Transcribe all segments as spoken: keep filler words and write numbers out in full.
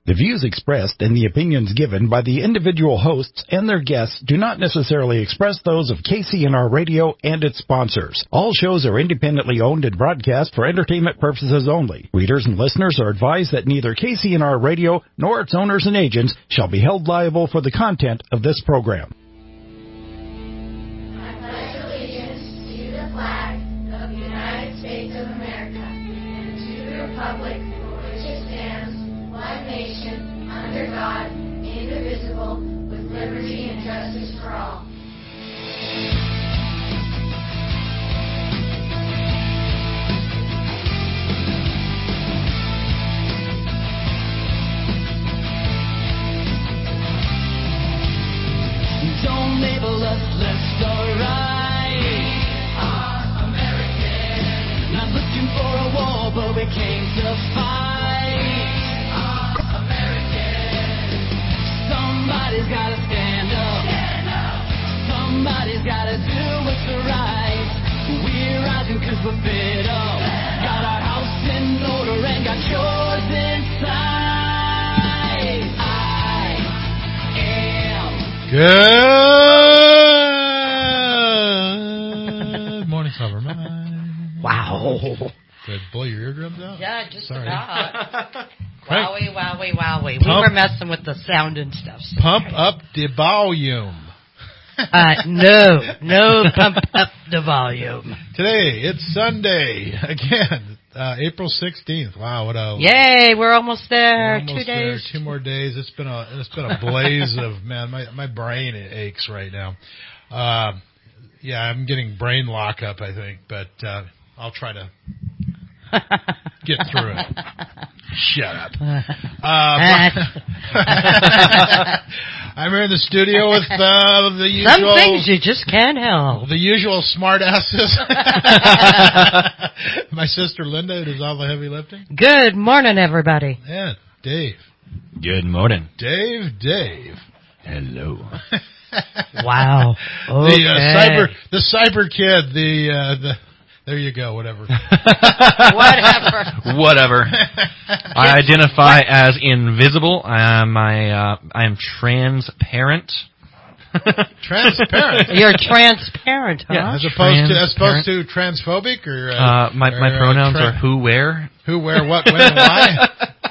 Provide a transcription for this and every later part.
The views expressed and the opinions given by the individual hosts and their guests do not necessarily express those of K C N R Radio and its sponsors. All shows are independently owned and broadcast for entertainment purposes only. Readers and listeners are advised that neither K C N R Radio nor its owners and agents shall be held liable for the content of this program. I pledge allegiance to the flag of the United States of America and to the republic for which it stands, one nation, under God, indivisible, with liberty and justice for all. Don't label us left or right. We are American. Not looking for a war, but we came to fight. Somebody's gotta stand up. stand up. Somebody's gotta do what's right. We're rising cause we're fed up. Stand got up. Our house in order and got yours inside. I am. Good morning, Silverman. Wow. Did I blow your eardrums out? Yeah, just Sorry. about. Frank, Wowie, wowie, wowie. Pump, we were messing with the sound and stuff. So pump up the volume. uh, no, no, pump up the volume. Today, it's Sunday. Again, uh, April sixteenth. Wow, what a... Yay, we're almost there. we're almost Two days. There. Two more days. It's been a it's been a blaze of, man, my, my brain aches right now. Uh, yeah, I'm getting brain lockup, I think, but uh, I'll try to get through it. Shut up. Uh, I'm here in the studio with uh, the usual... Some things you just can't help. The usual smart asses. My sister Linda, who does all the heavy lifting. Good morning, everybody. And Dave. Good morning. Dave, Dave. Hello. Wow. Okay. The uh, cyber, the cyber kid, the, uh, the, there you go, whatever. Whatever. Whatever. I identify as invisible. I'm I, uh, I am transparent. Transparent. You're transparent, huh? Yeah. As opposed to, as opposed to transphobic or, uh, Uh, my or, my uh, pronouns tra- are who, where. who, where, what, when, and why.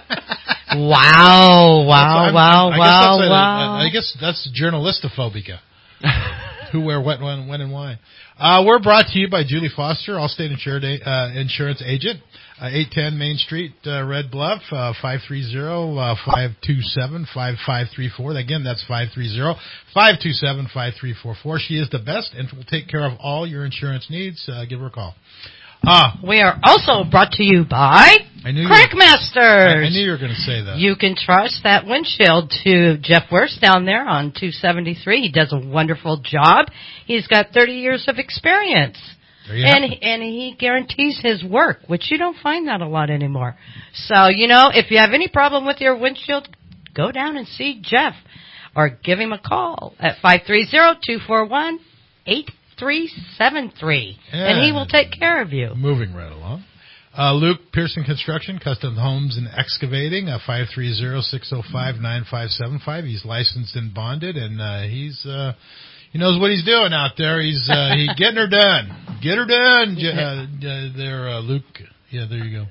Wow, wow, That's- wow, I wow, guess that's a- wow. I guess that's journalistophobica. Who, where, what, when, when, and why. Uh, we're brought to you by Julie Foster, Allstate Insured, uh, Insurance Agent, uh, eight ten Main Street, uh, Red Bluff, uh, five three zero, five two seven, five five three four. Again, that's five three zero, five two seven, five three four four. She is the best and will take care of all your insurance needs. Uh, give her a call. Ah, We are also brought to you by I knew you Crack were- Masters. I, I knew you were going to say that. You can trust that windshield to Jeff Wurst down there on two seventy-three. He does a wonderful job. He's got thirty years of experience. There you And have it. and he guarantees his work, which you don't find that a lot anymore. So, you know, if you have any problem with your windshield, go down and see Jeff or give him a call at five three zero, two four one, eight three seven three. And he will take care of you. Moving right along. Uh, Luke Pearson Construction, Custom Homes and Excavating, uh, five three zero, six zero five, nine five seven five. He's licensed and bonded, and uh, he's uh, he knows what he's doing out there. He's uh, he getting her done. Get her done. J- uh, uh, there, uh, Luke. Yeah, there you go.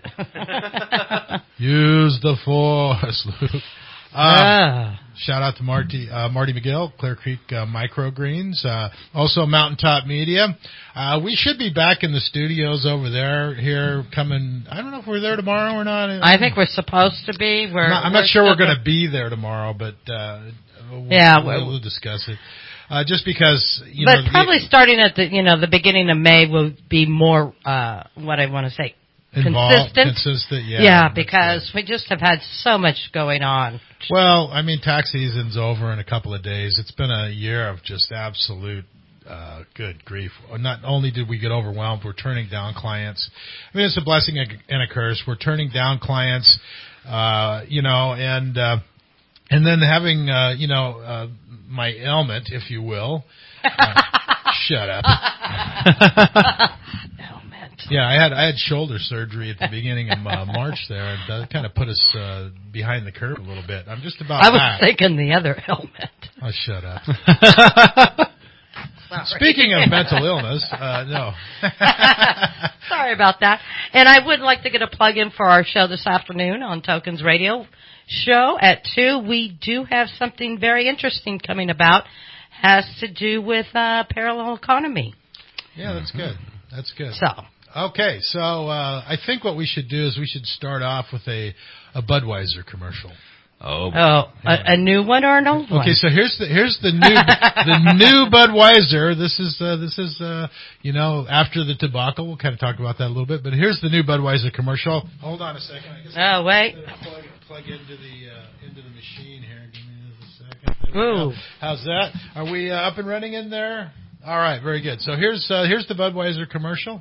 Use the force, Luke. Uh, Ah. Shout out to Marty uh, Marty McGill, Clear Creek uh, Microgreens, uh, also Mountaintop Media. Uh, we should be back in the studios over there here coming. I don't know if we're there tomorrow or not. I think we're supposed to be. We're, I'm not, I'm we're not sure we're still- going to be there tomorrow, but uh, we'll, Yeah, we'll, we'll discuss it. Uh, just because, you But know, probably the, starting at the you know the beginning of May will be more uh, what I want to say involved, consistent. consistent, yeah, Yeah, that's because good. we just have had so much going on. Well, I mean, tax season's over in a couple of days. It's been a year of just absolute, uh, good grief. Not only did we get overwhelmed, we're turning down clients. I mean, it's a blessing and a curse. We're turning down clients, uh, you know, and, uh, and then having, uh, you know, uh, my ailment, if you will. Uh, shut up. Ailment. Yeah, I had I had shoulder surgery at the beginning of uh, March there, and that kind of put us uh, behind the curve a little bit. I'm just about I was back. thinking the other element. Oh, shut up. Sorry. Speaking of mental illness, uh, no. Sorry about that. And I would like to get a plug in for our show this afternoon on Tokens Radio Show at two. We do have something very interesting coming about. Has to do with uh, parallel economy. Yeah, that's good. That's good. So. Okay, so uh, I think what we should do is we should start off with a, a Budweiser commercial. Oh, Oh, a, a new one or an old one? Okay, so here's the here's the new the new Budweiser. This is uh, this is uh, you know, after the debacle. We'll kind of talk about that a little bit. But here's the new Budweiser commercial. Hold on a second. I guess Oh, wait. Plug, plug into the uh, into the machine here. Give me just a second. There we Ooh. go. How's that? Are we uh, up and running in there? All right, very good. So here's uh, here's the Budweiser commercial.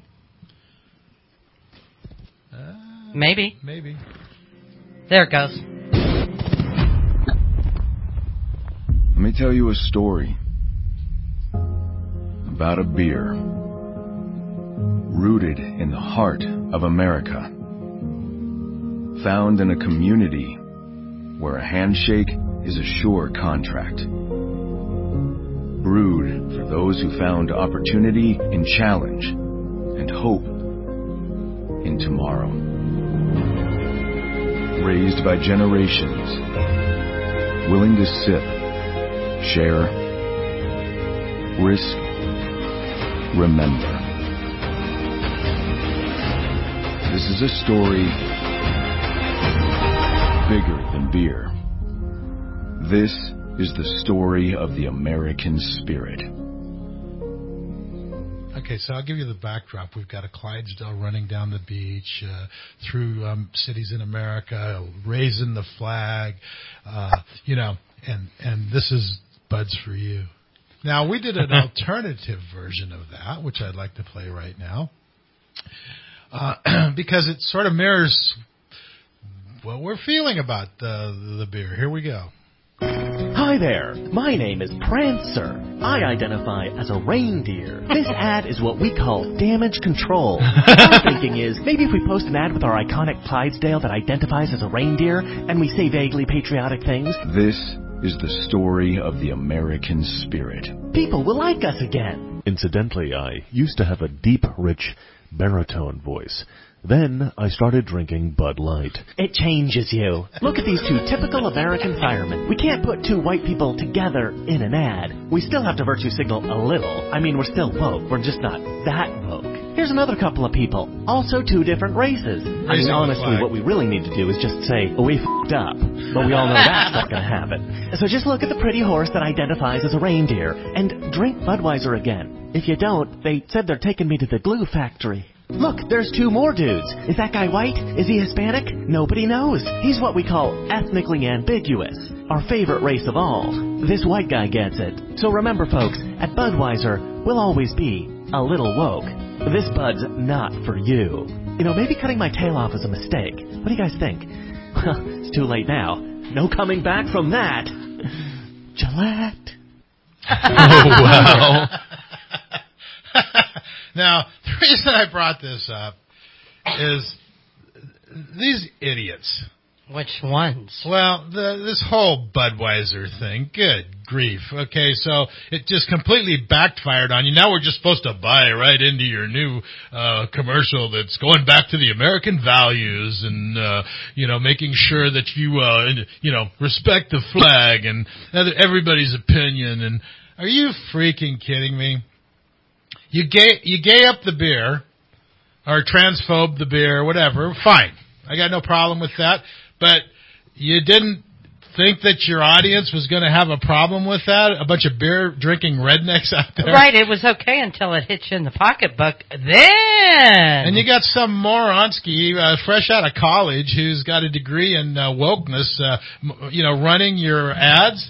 Uh, Maybe. maybe. There it goes. Let me tell you a story about a beer rooted in the heart of America, found in a community where a handshake is a sure contract, brewed for those who found opportunity in challenge and hope in tomorrow, raised by generations, willing to sip, share, risk, remember. This is a story bigger than beer. This is the story of the American spirit. Okay, so I'll give you the backdrop. We've got a Clydesdale running down the beach, uh, through um, cities in America, raising the flag, uh, you know, and, and this is Buds for You. Now, we did an alternative version of that, which I'd like to play right now, uh, because it sort of mirrors what we're feeling about the, the beer. Here we go. Hi there, my name is Prancer. I identify as a reindeer. This ad is what we call damage control. Our thinking is, maybe if we post an ad with our iconic Clydesdale that identifies as a reindeer, and we say vaguely patriotic things, This is the story of the American spirit. people will like us again. Incidentally, I used to have a deep, rich baritone voice. Then I started drinking Bud Light. It changes you. Look at these two typical American firemen. We can't put two white people together in an ad. We still have to virtue signal a little. I mean, we're still woke. We're just not that woke. Here's another couple of people. Also two different races. I mean, Raising the honestly, flag. what we really need to do is just say, oh, we f***ed up. But we all know that's not going to happen. So just look at the pretty horse that identifies as a reindeer and drink Budweiser again. If you don't, they said they're taking me to the glue factory. Look, there's two more dudes. Is that guy white? Is he Hispanic? Nobody knows. He's what we call ethnically ambiguous. Our favorite race of all. This white guy gets it. So remember, folks, at Budweiser, we'll always be a little woke. This Bud's not for you. You know, maybe cutting my tail off is a mistake. What do you guys think? Well, it's too late now. No coming back from that. Gillette. Oh, wow. Now, the reason I brought this up is these idiots. Which ones? Well, the, this whole Budweiser thing, good grief. Okay, so it just completely backfired on you. Now we're just supposed to buy right into your new uh, commercial that's going back to the American values and, uh, you know, making sure that you, uh, you know, respect the flag and everybody's opinion. And are you freaking kidding me? You gay, you gay up the beer, or transphobe the beer, whatever, fine. I got no problem with that. But you didn't think that your audience was going to have a problem with that? A bunch of beer-drinking rednecks out there? Right, it was okay until it hit you in the pocketbook. Then! And you got some moronski, uh, fresh out of college, who's got a degree in uh, wokeness, uh, m- you know, running your ads.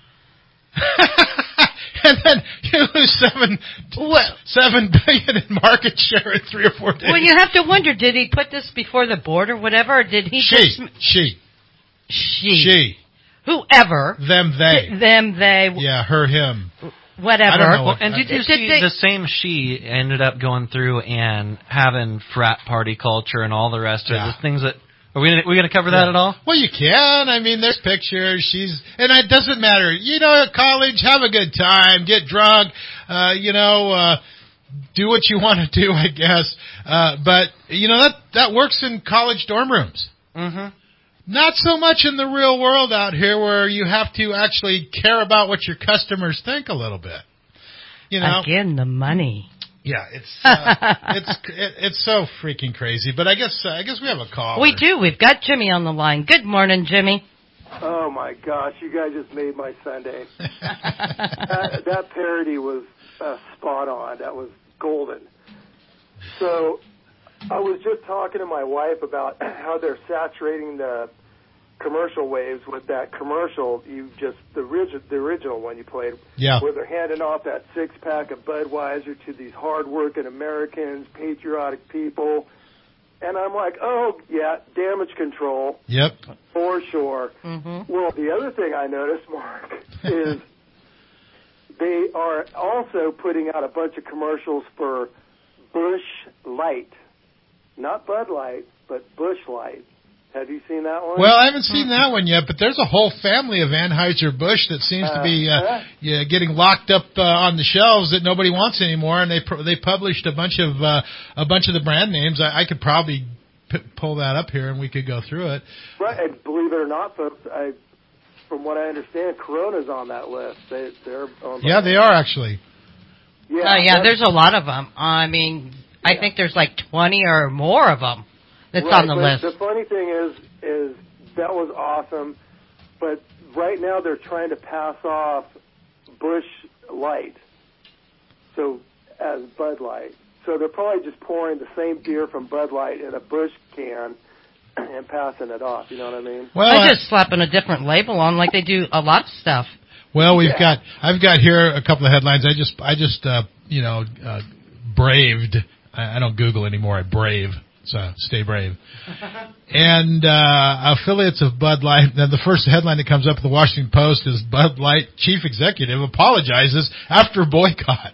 And then you lose seven, Well- seven billion in market share in three or four days. Well, you have to wonder, did he put this before the board or whatever, or did he she, just... she, She. she, Whoever. them, they. Them, they. Yeah, her, him. whatever. I don't know Well, what- and did you Did see they- the same she ended up going through and having frat party culture and all the rest of Yeah. it? The things that are we gonna, we going to cover that Yeah. at all? Well, you can. I mean, there's pictures. She's, and it doesn't matter. You know, at college, have a good time, get drunk, uh, you know, uh, do what you want to do, I guess. Uh, but, you know, that, that works in college dorm rooms. Mm-hmm. Not so much in the real world out here where you have to actually care about what your customers think a little bit. You know? Again, the money. Yeah, it's, uh, it's, it, it's so freaking crazy. But I guess, uh, I guess we have a call. We do. We've got Jimmy on the line. Good morning, Jimmy. Oh my gosh, you guys just made my Sunday. that, that parody was uh, spot on. That was golden. So I was just talking to my wife about how they're saturating the commercial waves with that commercial you just the original the original one you played, Yeah. where they're handing off that six pack of Budweiser to these hardworking Americans, patriotic people. And I'm like, oh, yeah, damage control. Yep. For sure. Mm-hmm. Well, the other thing I noticed, Mark, is they are also putting out a bunch of commercials for Busch Light. Not Bud Light, but Busch Light. Have you seen that one? Well, I haven't seen that one yet, but there's a whole family of Anheuser-Busch that seems to be uh, Uh-huh. yeah, getting locked up uh, on the shelves that nobody wants anymore, and they pr- they published a bunch of uh, a bunch of the brand names. I, I could probably p- pull that up here, and we could go through it. Right, and believe it or not, folks, I, from what I understand, Corona's on that list. They, they're on Yeah, they are actually. Yeah, Oh, yeah, that's- there's a lot of them. I mean, I Yeah. think there's like twenty or more of them that's right, on the but list. The funny thing is, is that was awesome, but right now they're trying to pass off Busch Light, so as Bud Light. So they're probably just pouring the same beer from Bud Light in a Busch can and passing it off. You know what I mean? Well, They're I- just slapping a different label on like they do a lot of stuff. Well, we've Yeah. got I've got here a couple of headlines. I just I just uh, you know uh, braved. I, I don't Google anymore. I brave. So stay brave. And uh, affiliates of Bud Light. Then the first headline that comes up in the Washington Post is Bud Light chief executive apologizes after boycott.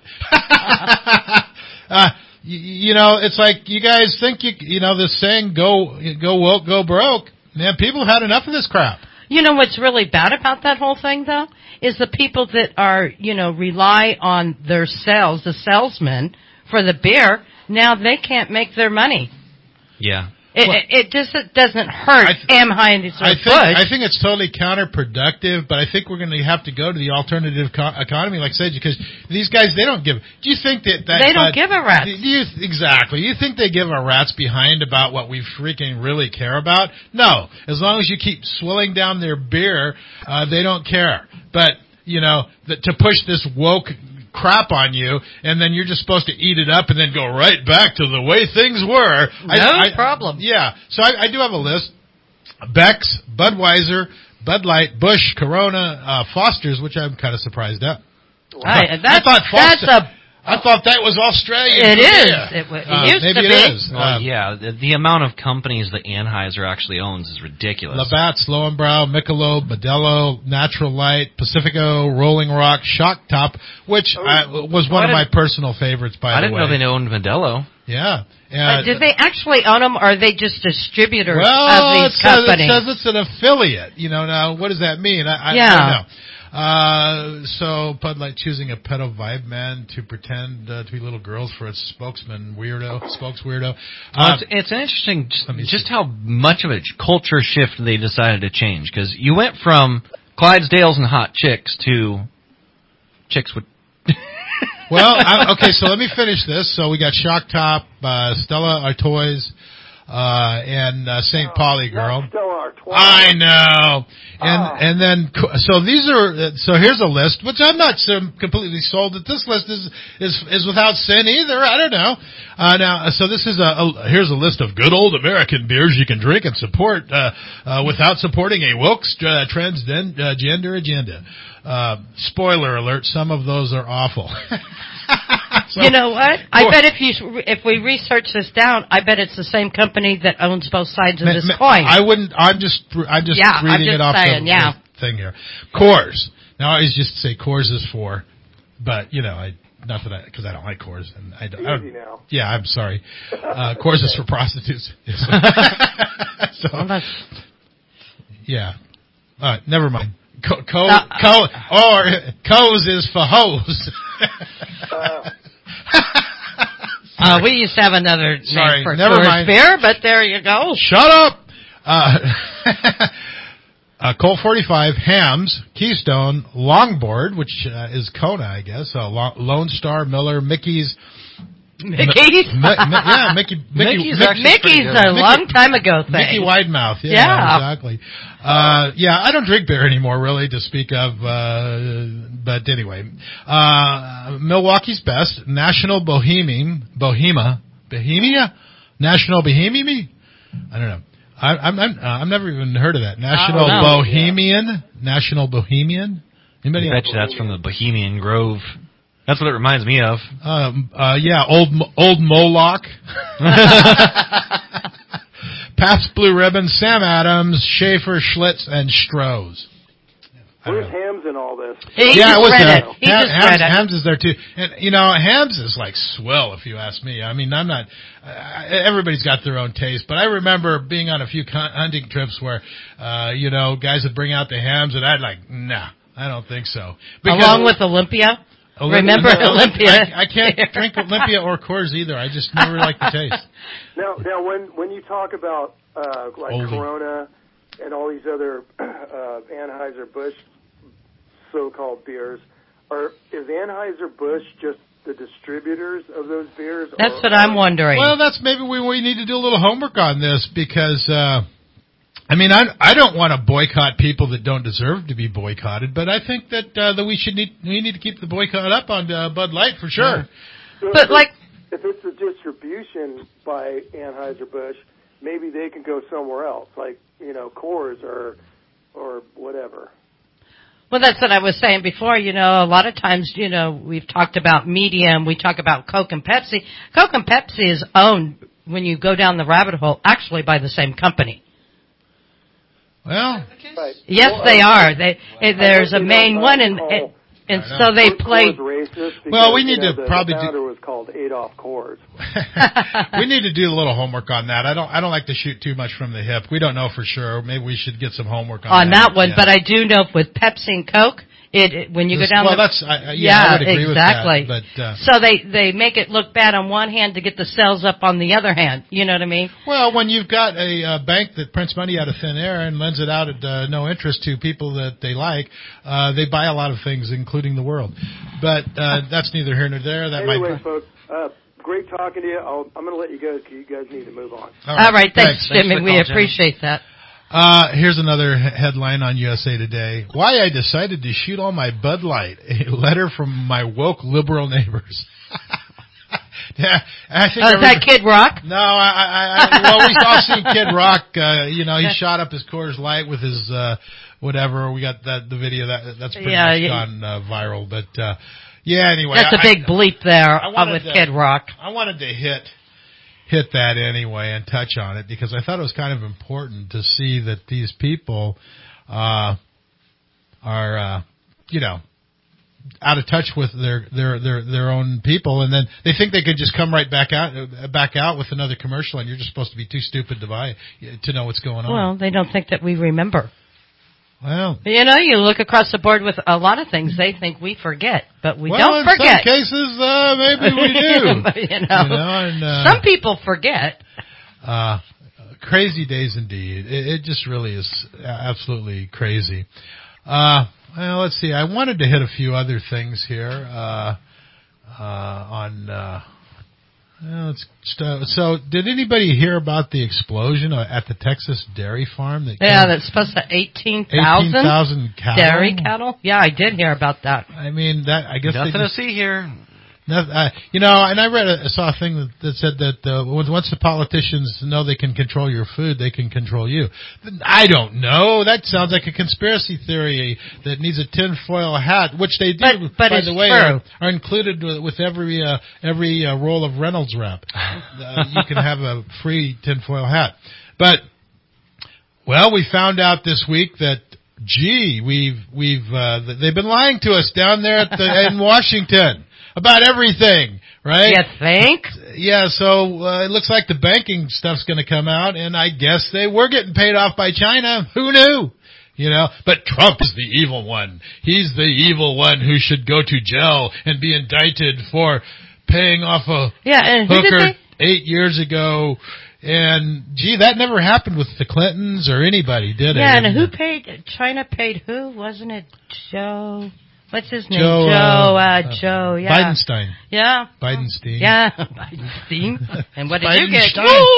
uh, you, you know, it's like you guys think you you know the saying go go woke go broke. Man, people have had enough of this crap. You know what's really bad about that whole thing, though, is the people that are, you know, rely on their sales, the salesmen, for the beer, now they can't make their money. Yeah. It, Well- it, it just it doesn't hurt I th- Anheuser-Busch. I think I think it's totally counterproductive, but I think we're going to have to go to the alternative co- economy, like I said, because these guys they don't give. Do you think that, that They don't Bud- give a rat's. Do you exactly? You think they give a rat's behind about what we freaking really care about? No, as long as you keep swilling down their beer, uh, they don't care. But you know, the, to push this woke crap on you, and then you're just supposed to eat it up and then go right back to the way things were. No I, I, problem. Yeah, so I, I do have a list. Beck's, Budweiser, Bud Light, Busch, Corona, uh, Foster's, which I'm kind of surprised at. I, that's, I thought Foster, that's a I thought that was Australian. It is. Yeah. It, w- it Uh, used maybe to it be. is. Well, Uh, yeah, the, the amount of companies that Anheuser actually owns is ridiculous. Labatt's, Lowenbrau, Michelob, Modelo, Natural Light, Pacifico, Rolling Rock, Shock Top, which uh, was one I of my didn't- personal favorites, by I the didn't way. know they owned Modelo. Yeah. Uh, Uh, do they actually own them, or are they just distributors well, of it these says, companies? it says it's an affiliate. You know, now what does that mean? I, I, Yeah. I don't know. Uh, so Bud Light choosing a pedo vibe man to pretend uh, to be little girls for its spokesman weirdo, spokes weirdo. Well, Uh, it's, it's an interesting just, let me just see. how much of a culture shift they decided to change, because you went from Clydesdales and hot chicks to chicks with. well, I, okay, so let me finish this. So we got Shock Top, uh, Stella Artois, uh, and uh, Saint Pauli girl. Not Stella Artois. I know, and Ah. and then so these are so here's a list, which I'm not so completely sold that this list is is is without sin either. I don't know. Uh, now, so this is a, a here's a list of good old American beers you can drink and support uh, uh, without supporting a woke uh, transgender agenda. Uh, spoiler alert: some of those are awful. So- You know what? I Or- bet if you if we research this down, I bet it's the same company that owns both sides of Ma- this ma- coin. I wouldn't. I'm just. I'm just Yeah, I'm reading just it off saying, the, yeah. the thing here. Coors. Now I always just say Coors is for but you know, I not that I because I don't like Coors, and I don't. Easy I don't now. yeah, I'm sorry. Uh, Coors is for prostitutes. so, Well, that's- yeah. All right, never mind. Co, co, Uh, co or Co's is for hoes. Uh, uh, we used to have another Sorry, name for never Coors mind. beer, but there you go. Shut up. Uh, uh, Colt forty-five, Hams, Keystone, Longboard, which uh, is Kona, I guess. Uh, Lo- Lone Star, Miller, Mickey's. Mickey's? Mi- Mi- yeah, Mickey. Mickey Mickey's Mickey, actually Mickey's a Mickey- long time ago thing. Mickey Widemouth. Yeah, Yeah. exactly. Uh, yeah, I don't drink beer anymore, really, to speak of. Uh, but anyway, uh, Milwaukee's Best, National Bohemian, Bohema, Bohemia, National Bohemian. I don't know. I, I'm I'm uh, I've never even heard of that. National no. Bohemian, National Bohemian. Anybody? I bet you that's from the Bohemian Grove. That's what it reminds me of. Um, uh, yeah, old old Moloch. Pabst Blue Ribbon, Sam Adams, Schaefer, Schlitz, and Stroh's. where's Hams in all this? He Yeah, just it was read there. it. He Ham- just Hams, read it. Hams is there too, and you know, Hams is like swell if you ask me. I mean, I'm not. Uh, everybody's got their own taste, but I remember being on a few con- hunting trips where, uh, you know, guys would bring out the Hams, and I'd like, nah, I don't think so. Because- Along with Olympia. Olymp- Remember no, Olympia? I, I can't drink Olympia or Coors either. I just never liked the taste. Now, now, when when you talk about uh, like Oldie. Corona and all these other uh, Anheuser-Busch so-called beers, are is Anheuser-Busch just the distributors of those beers? That's or, what I'm wondering. Well, that's maybe we, we need to do a little homework on this because, uh, I mean, I, I don't want to boycott people that don't deserve to be boycotted, but I think that uh, that we should need we need to keep the boycott up on uh, Bud Light for sure. So But if like- it's, if it's a distribution by Anheuser-Busch, maybe they can go somewhere else, like you know Coors or or whatever. Well, that's what I was saying before. You know, a lot of times, you know, we've talked about medium. We talk about Coke and Pepsi. Coke and Pepsi is owned, when you go down the rabbit hole, actually by the same company. Well, Right. Yes, Well, they uh, are. They, eh, there's a I main don't one, and call- and, and I know. so they Coors play. racist because, Well, we need you know, to the, probably the do- founder was called Adolf Coors. we need to do a little homework on that. I don't I don't like to shoot too much from the hip. We don't know for sure. Maybe we should get some homework on, on that one, Yeah. but I do know with Pepsi and Coke, it, it when you This- go down well, the that's I, I- yeah, I would agree exactly. with that. But uh, So they they make it look bad on one hand to get the sales up on the other hand. You know what I mean? well, when you've got a uh, bank that prints money out of thin air and lends it out at uh, no interest to people that they like, uh, they buy a lot of things, including the world. But uh, that's neither here nor there. That Anyway, might. folks, uh, great talking to you. I'll, I'm going to let you go because you guys need to move on. All All right, thanks, Thanks for Jimmy. the We call, Jimmy. appreciate that. Uh, here's another he- headline on U S A Today. Why I decided to shoot all my Bud Light. A letter from my woke liberal neighbors. yeah, I think Oh, is that everybody- Kid Rock? No, I, I, I well, we all seen Kid Rock. Uh, you know, he shot up his Coors Light with his uh, whatever. We got that the video that that's pretty Yeah, much yeah. gone uh, viral. But uh, yeah, anyway, That's a I- big bleep there I uh, wanted with to- Kid Rock. I wanted to hit hit that anyway and touch on it because I thought it was kind of important to see that these people uh, are, uh, you know, out of touch with their, their their their own people, and then they think they could just come right back out uh, back out with another commercial, and you're just supposed to be too stupid to buy to know what's going on. Well, they don't think that we remember. Well, You know, you look across the board with a lot of things, they think we forget, but we well, don't in forget. some cases, uh, maybe we do. But, you know, You know, and, uh, some people forget. Uh, crazy days indeed. It, it just really is absolutely crazy. Uh, well, let's see. I wanted to hit a few other things here, uh, uh, on, uh, well, let's start. So did anybody hear about the explosion at the Texas dairy farm? That Yeah, killed that's supposed to eighteen eighteen thousand thousand cattle? dairy cattle. Yeah, I did hear about that. I mean, that, I guess Nothing they to just, see here. Noth- uh, you know, and I read, a, I saw a thing that, that said that uh, once the politicians know they can control your food, they can control you. I don't know. That sounds like a conspiracy theory that needs a tinfoil hat, which they do, But- but by it's the way, true. are, are included with, with every uh, every uh, roll of Reynolds wrap. uh, you can have a free tinfoil hat. But well, we found out this week that gee, we've we've uh, they've been lying to us down there at the, in Washington about everything, right? You think? Yeah, so uh, it looks like the banking stuff's going to come out, and I guess they were getting paid off by China. Who knew? You know, but Trump is the evil one. He's the evil one who should go to jail and be indicted for paying off a yeah, and who hooker did they? eight years ago. And, gee, that never happened with the Clintons or anybody, did it? Yeah, and who paid, China paid who? Wasn't it Joe? What's his name? Joe, Joe, uh, uh, Joe, yeah. Bidenstein. Yeah. Bidenstein. Yeah, Bidenstein. And what did you get?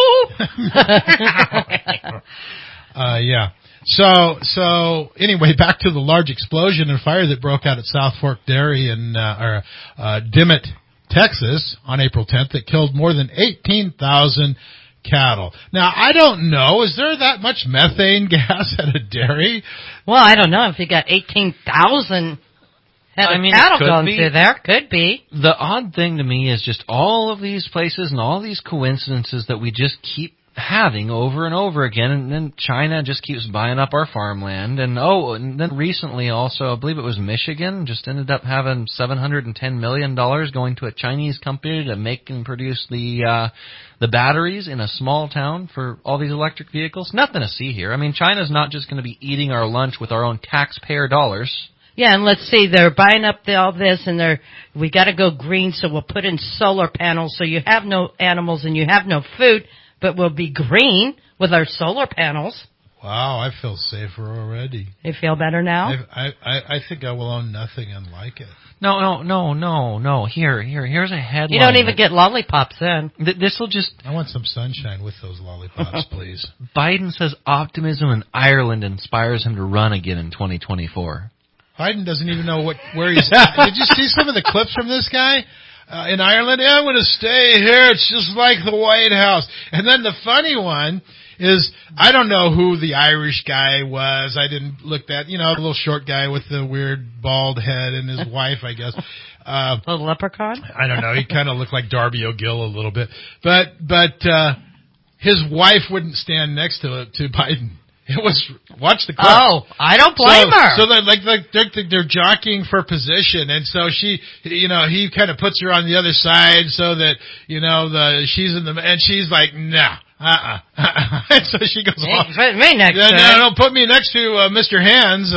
Woo! uh, yeah. So, so anyway, back to the large explosion and fire that broke out at South Fork Dairy in uh, or, uh, Dimmitt, Texas, on April tenth, that killed more than eighteen thousand cattle. Now, I don't know. Is there that much methane gas at a dairy? Well, I don't know if you got eighteen thousand head I of mean, cattle it could going be. through there. Could be. The odd thing to me is just all of these places and all these coincidences that we just keep having over and over again, and then China just keeps buying up our farmland. And oh, and then recently also, I believe it was Michigan, just ended up having seven hundred ten million dollars going to a Chinese company to make and produce the uh, the batteries in a small town for all these electric vehicles. Nothing to see here. I mean, China's not just going to be eating our lunch with our own taxpayer dollars. Yeah, and let's see, they're buying up the, all this, and they're, we got to go green, so we'll put in solar panels, so you have no animals and you have no food, but we'll be green with our solar panels. Wow, I feel safer already. You feel better now? I, I, I think I will own nothing and like it. No, no, no, no, no. Here, here, here's a headline. You don't even get lollipops then. Th- this will just... I want some sunshine with those lollipops, please. Biden says optimism in Ireland inspires him to run again in twenty twenty-four. Biden doesn't even know what where he's at. Did you see some of the clips from this guy? Uh, in Ireland, yeah, I'm going to stay here. It's just like the White House. And then the funny one is, I don't know who the Irish guy was. I didn't look that, you know, the little short guy with the weird bald head and his wife, I guess. Uh, a leprechaun? I don't know. He kind of looked like Darby O'Gill a little bit. But, but, uh, his wife wouldn't stand next to, to Biden. It was, watch the clip. Oh, I don't blame so, her. So they're like, like they're, they're jockeying for position, and so she, you know, he kind of puts her on the other side so that, you know, the, she's in the, and she's like, nah, uh-uh, uh-uh. And so she goes, hey, put me next no, to no, don't put me next to, uh, Mister Hands,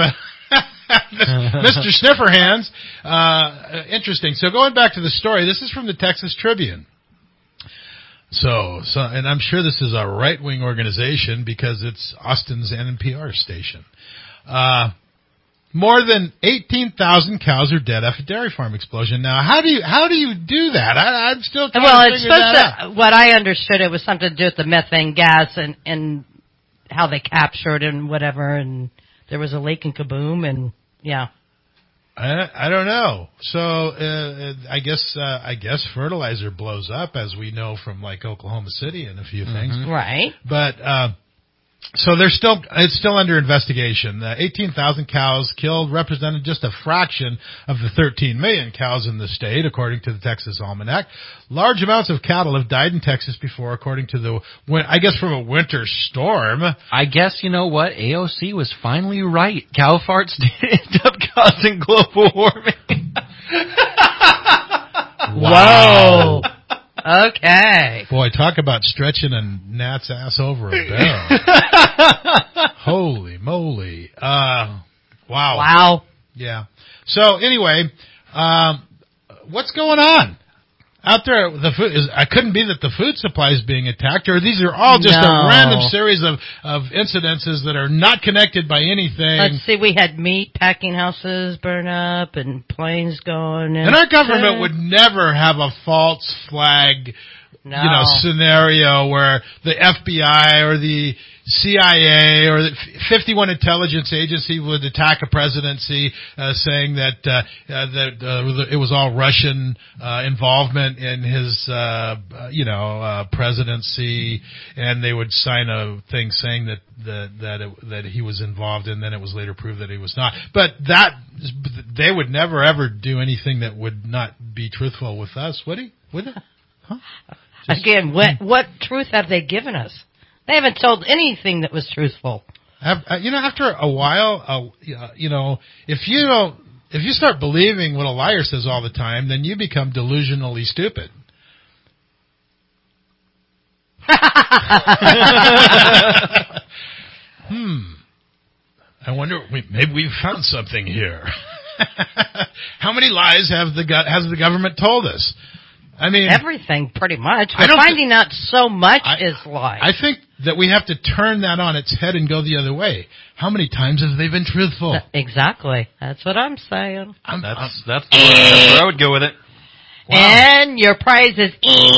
Mister Sniffer Hands. Uh, interesting. So going back to the story, this is from the Texas Tribune. So, so, and I'm sure this is a right-wing organization because it's Austin's N P R station. Uh, more than eighteen thousand cows are dead after dairy farm explosion. Now, how do you, how do you do that? I, I'm still trying well, to it's figure supposed that to, out. what I understood, it was something to do with the methane gas and, and how they captured and whatever, and there was a leak and kaboom, and yeah. I, I don't know. So uh, I guess uh, I guess fertilizer blows up, as we know from like Oklahoma City and a few things. Mm-hmm. Right. But uh, so they're still it's still under investigation. The eighteen thousand cows killed represented just a fraction of the thirteen million cows in the state, according to the Texas Almanac. Large amounts of cattle have died in Texas before, according to the I guess from a winter storm. I guess you know what, A O C was finally right. Cow farts did end up causing global warming. Wow. Okay. Boy, talk about stretching a gnat's ass over a barrel. Holy moly. Uh, wow. Wow. Yeah. So anyway, um, what's going on out there? The food is, I couldn't be that the food supply is being attacked, or these are all just No. a random series of, of incidences that are not connected by anything. Let's see, we had meat packing houses burn up and planes going. And our government would never have a false flag, no. you know, scenario where the F B I or the C I A or the fifty-one intelligence agency would attack a presidency, uh, saying that uh, uh, that uh, it was all Russian uh, involvement in his, uh, you know, uh, presidency, and they would sign a thing saying that that that, it, that he was involved, and then it was later proved that he was not. But that they would never ever do anything that would not be truthful with us, would he? Would it? Huh? Just, Again, what what truth have they given us? They haven't told anything that was truthful. Have, you know, after a while, uh, you know, if you don't, if you start believing what a liar says all the time, then you become delusionally stupid. hmm. I wonder, maybe we've found something here. How many lies have the has the government told us? I mean, everything, pretty much. We're finding out so much I, is lies. I think that we have to turn that on its head and go the other way. How many times have they been truthful? Exactly. That's what I'm saying. I'm, that's I'm, that's, the word, that's where I would go with it. Wow. And your prize is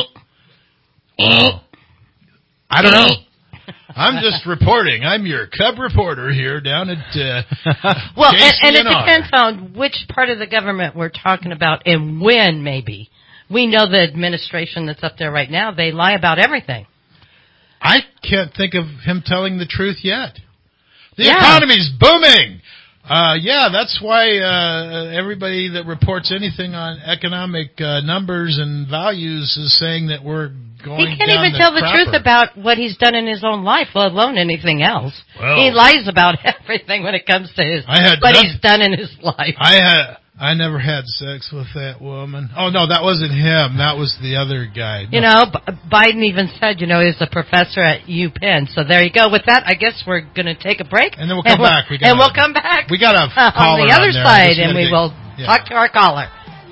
wow. I don't know. I'm just reporting. I'm your Cub reporter here down at uh, well, and, and it depends on which part of the government we're talking about and when, maybe. We know the administration that's up there right now, they lie about everything. I can't think of him telling the truth yet. The yeah. economy's booming. Uh, yeah, that's why uh, everybody that reports anything on economic uh, numbers and values is saying that we're going He can't down even the tell the crapper. truth about what he's done in his own life, let alone anything else. Well, he lies about everything when it comes to his, I had what nothing, he's done in his life. I had... I never had sex with that woman. Oh, no, that wasn't him. That was the other guy. No. You know, B- Biden even said, you know, he's a professor at UPenn. So there you go. With that, I guess we're going to take a break. And then we'll come and back. We'll, we and we'll come back. We got a uh, caller on the other on there. side, and we get, will yeah. talk to our caller.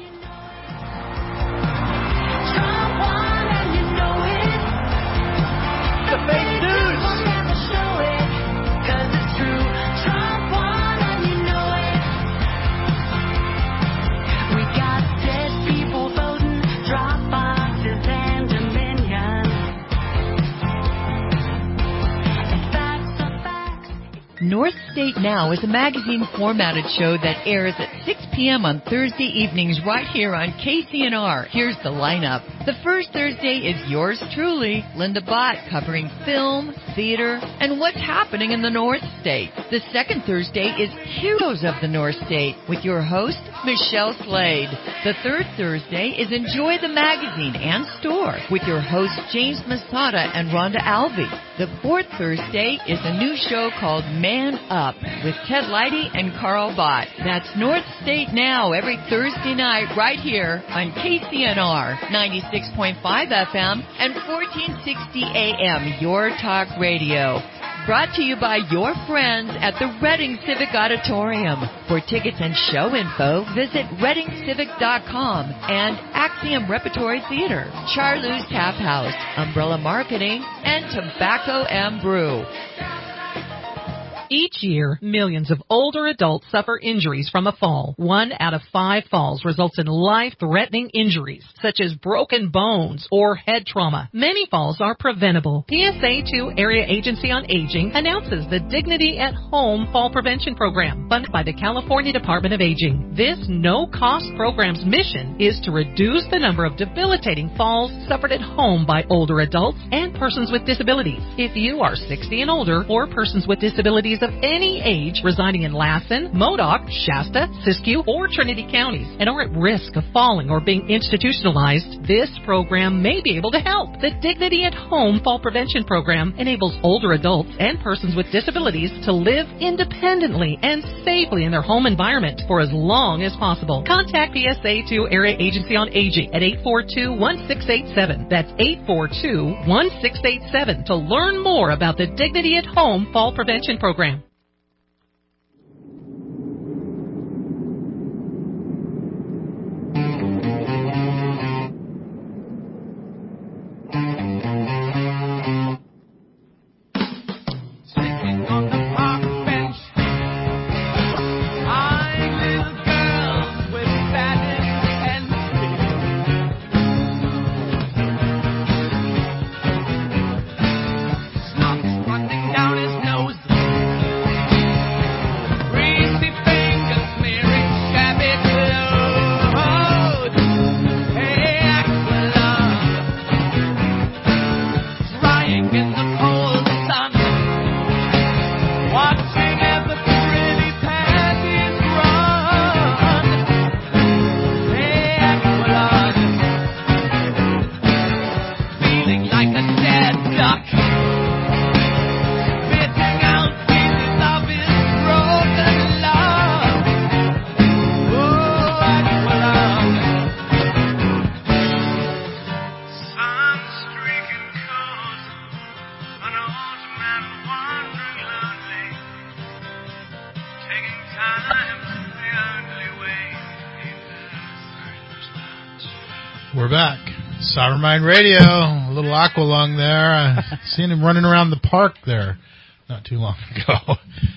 North State Now is a magazine formatted show that airs at six p.m. on Thursday evenings right here on K C N R. Here's the lineup. The first Thursday is yours truly, Linda Bott, covering film, theater, and what's happening in the North State. The second Thursday is Heroes of the North State with your host, Michelle Slade. The third Thursday is Enjoy the Magazine and Store with your hosts, James Masada and Rhonda Alvey. The fourth Thursday is a new show called Man Up with Ted Leidy and Carl Bott. That's North State Now every Thursday night right here on K C N R ninety-six point five F M and fourteen sixty A M, Your Talk Radio. Brought to you by your friends at the Reading Civic Auditorium. For tickets and show info, visit reading civic dot com and Axiom Repertory Theater, Charlou's Tap House, Umbrella Marketing, and Tobacco and Brew. Each year, millions of older adults suffer injuries from a fall. One out of five falls results in life-threatening injuries, such as broken bones or head trauma. Many falls are preventable. P S A two Area Agency on Aging announces the Dignity at Home Fall Prevention Program, funded by the California Department of Aging. This no-cost program's mission is to reduce the number of debilitating falls suffered at home by older adults and persons with disabilities. If you are sixty and older or persons with disabilities of any age residing in Lassen, Modoc, Shasta, Siskiyou, or Trinity counties and are at risk of falling or being institutionalized, this program may be able to help. The Dignity at Home Fall Prevention Program enables older adults and persons with disabilities to live independently and safely in their home environment for as long as possible. Contact P S A two Area Agency on Aging at eight four two, one six eight seven. That's eight four two, one six eight seven to learn more about the Dignity at Home Fall Prevention Program. Down his nose. We're back. Sovereign Mind Radio. A little Aqualung there. I seen him running around the park there not too long ago.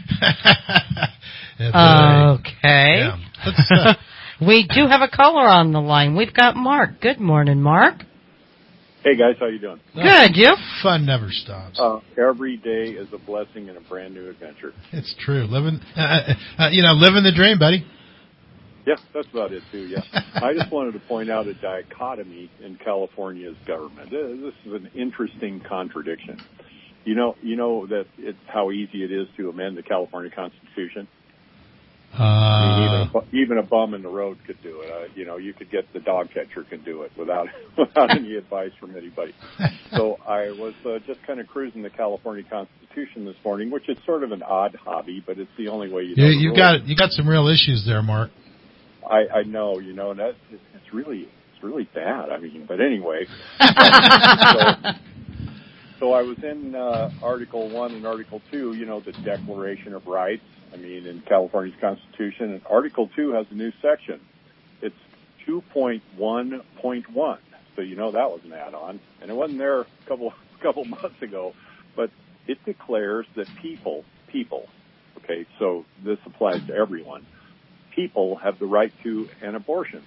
Okay. Yeah. Let's, uh, we do have a caller on the line. We've got Mark. Good morning, Mark. Hey guys, how you doing? Good, you? Fun never stops. Uh, every day is a blessing and a brand new adventure. It's true. Living, uh, uh, you know, living the dream, buddy. Yeah, that's about it too. Yeah, I just wanted to point out a dichotomy in California's government. This is an interesting contradiction. You know, you know that it's how easy it is to amend the California Constitution. Uh, I mean, even a, even a bum in the road could do it. Uh, you know, you could get the dog catcher could do it without without any advice from anybody. So I was uh, just kind of cruising the California Constitution this morning, which is sort of an odd hobby, but it's the only way you know. You, you got you got some real issues there, Mark. I, I know, you know, and that's it's, it's really it's really bad. I mean, but anyway. so, so I was in uh, Article One and Article Two. You know, the Declaration of Rights. I mean, in California's Constitution, and Article Two has a new section. It's two point one point one. So you know that was an add-on, and it wasn't there a couple couple months ago. But it declares that people, people, okay, so this applies to everyone. People have the right to an abortion.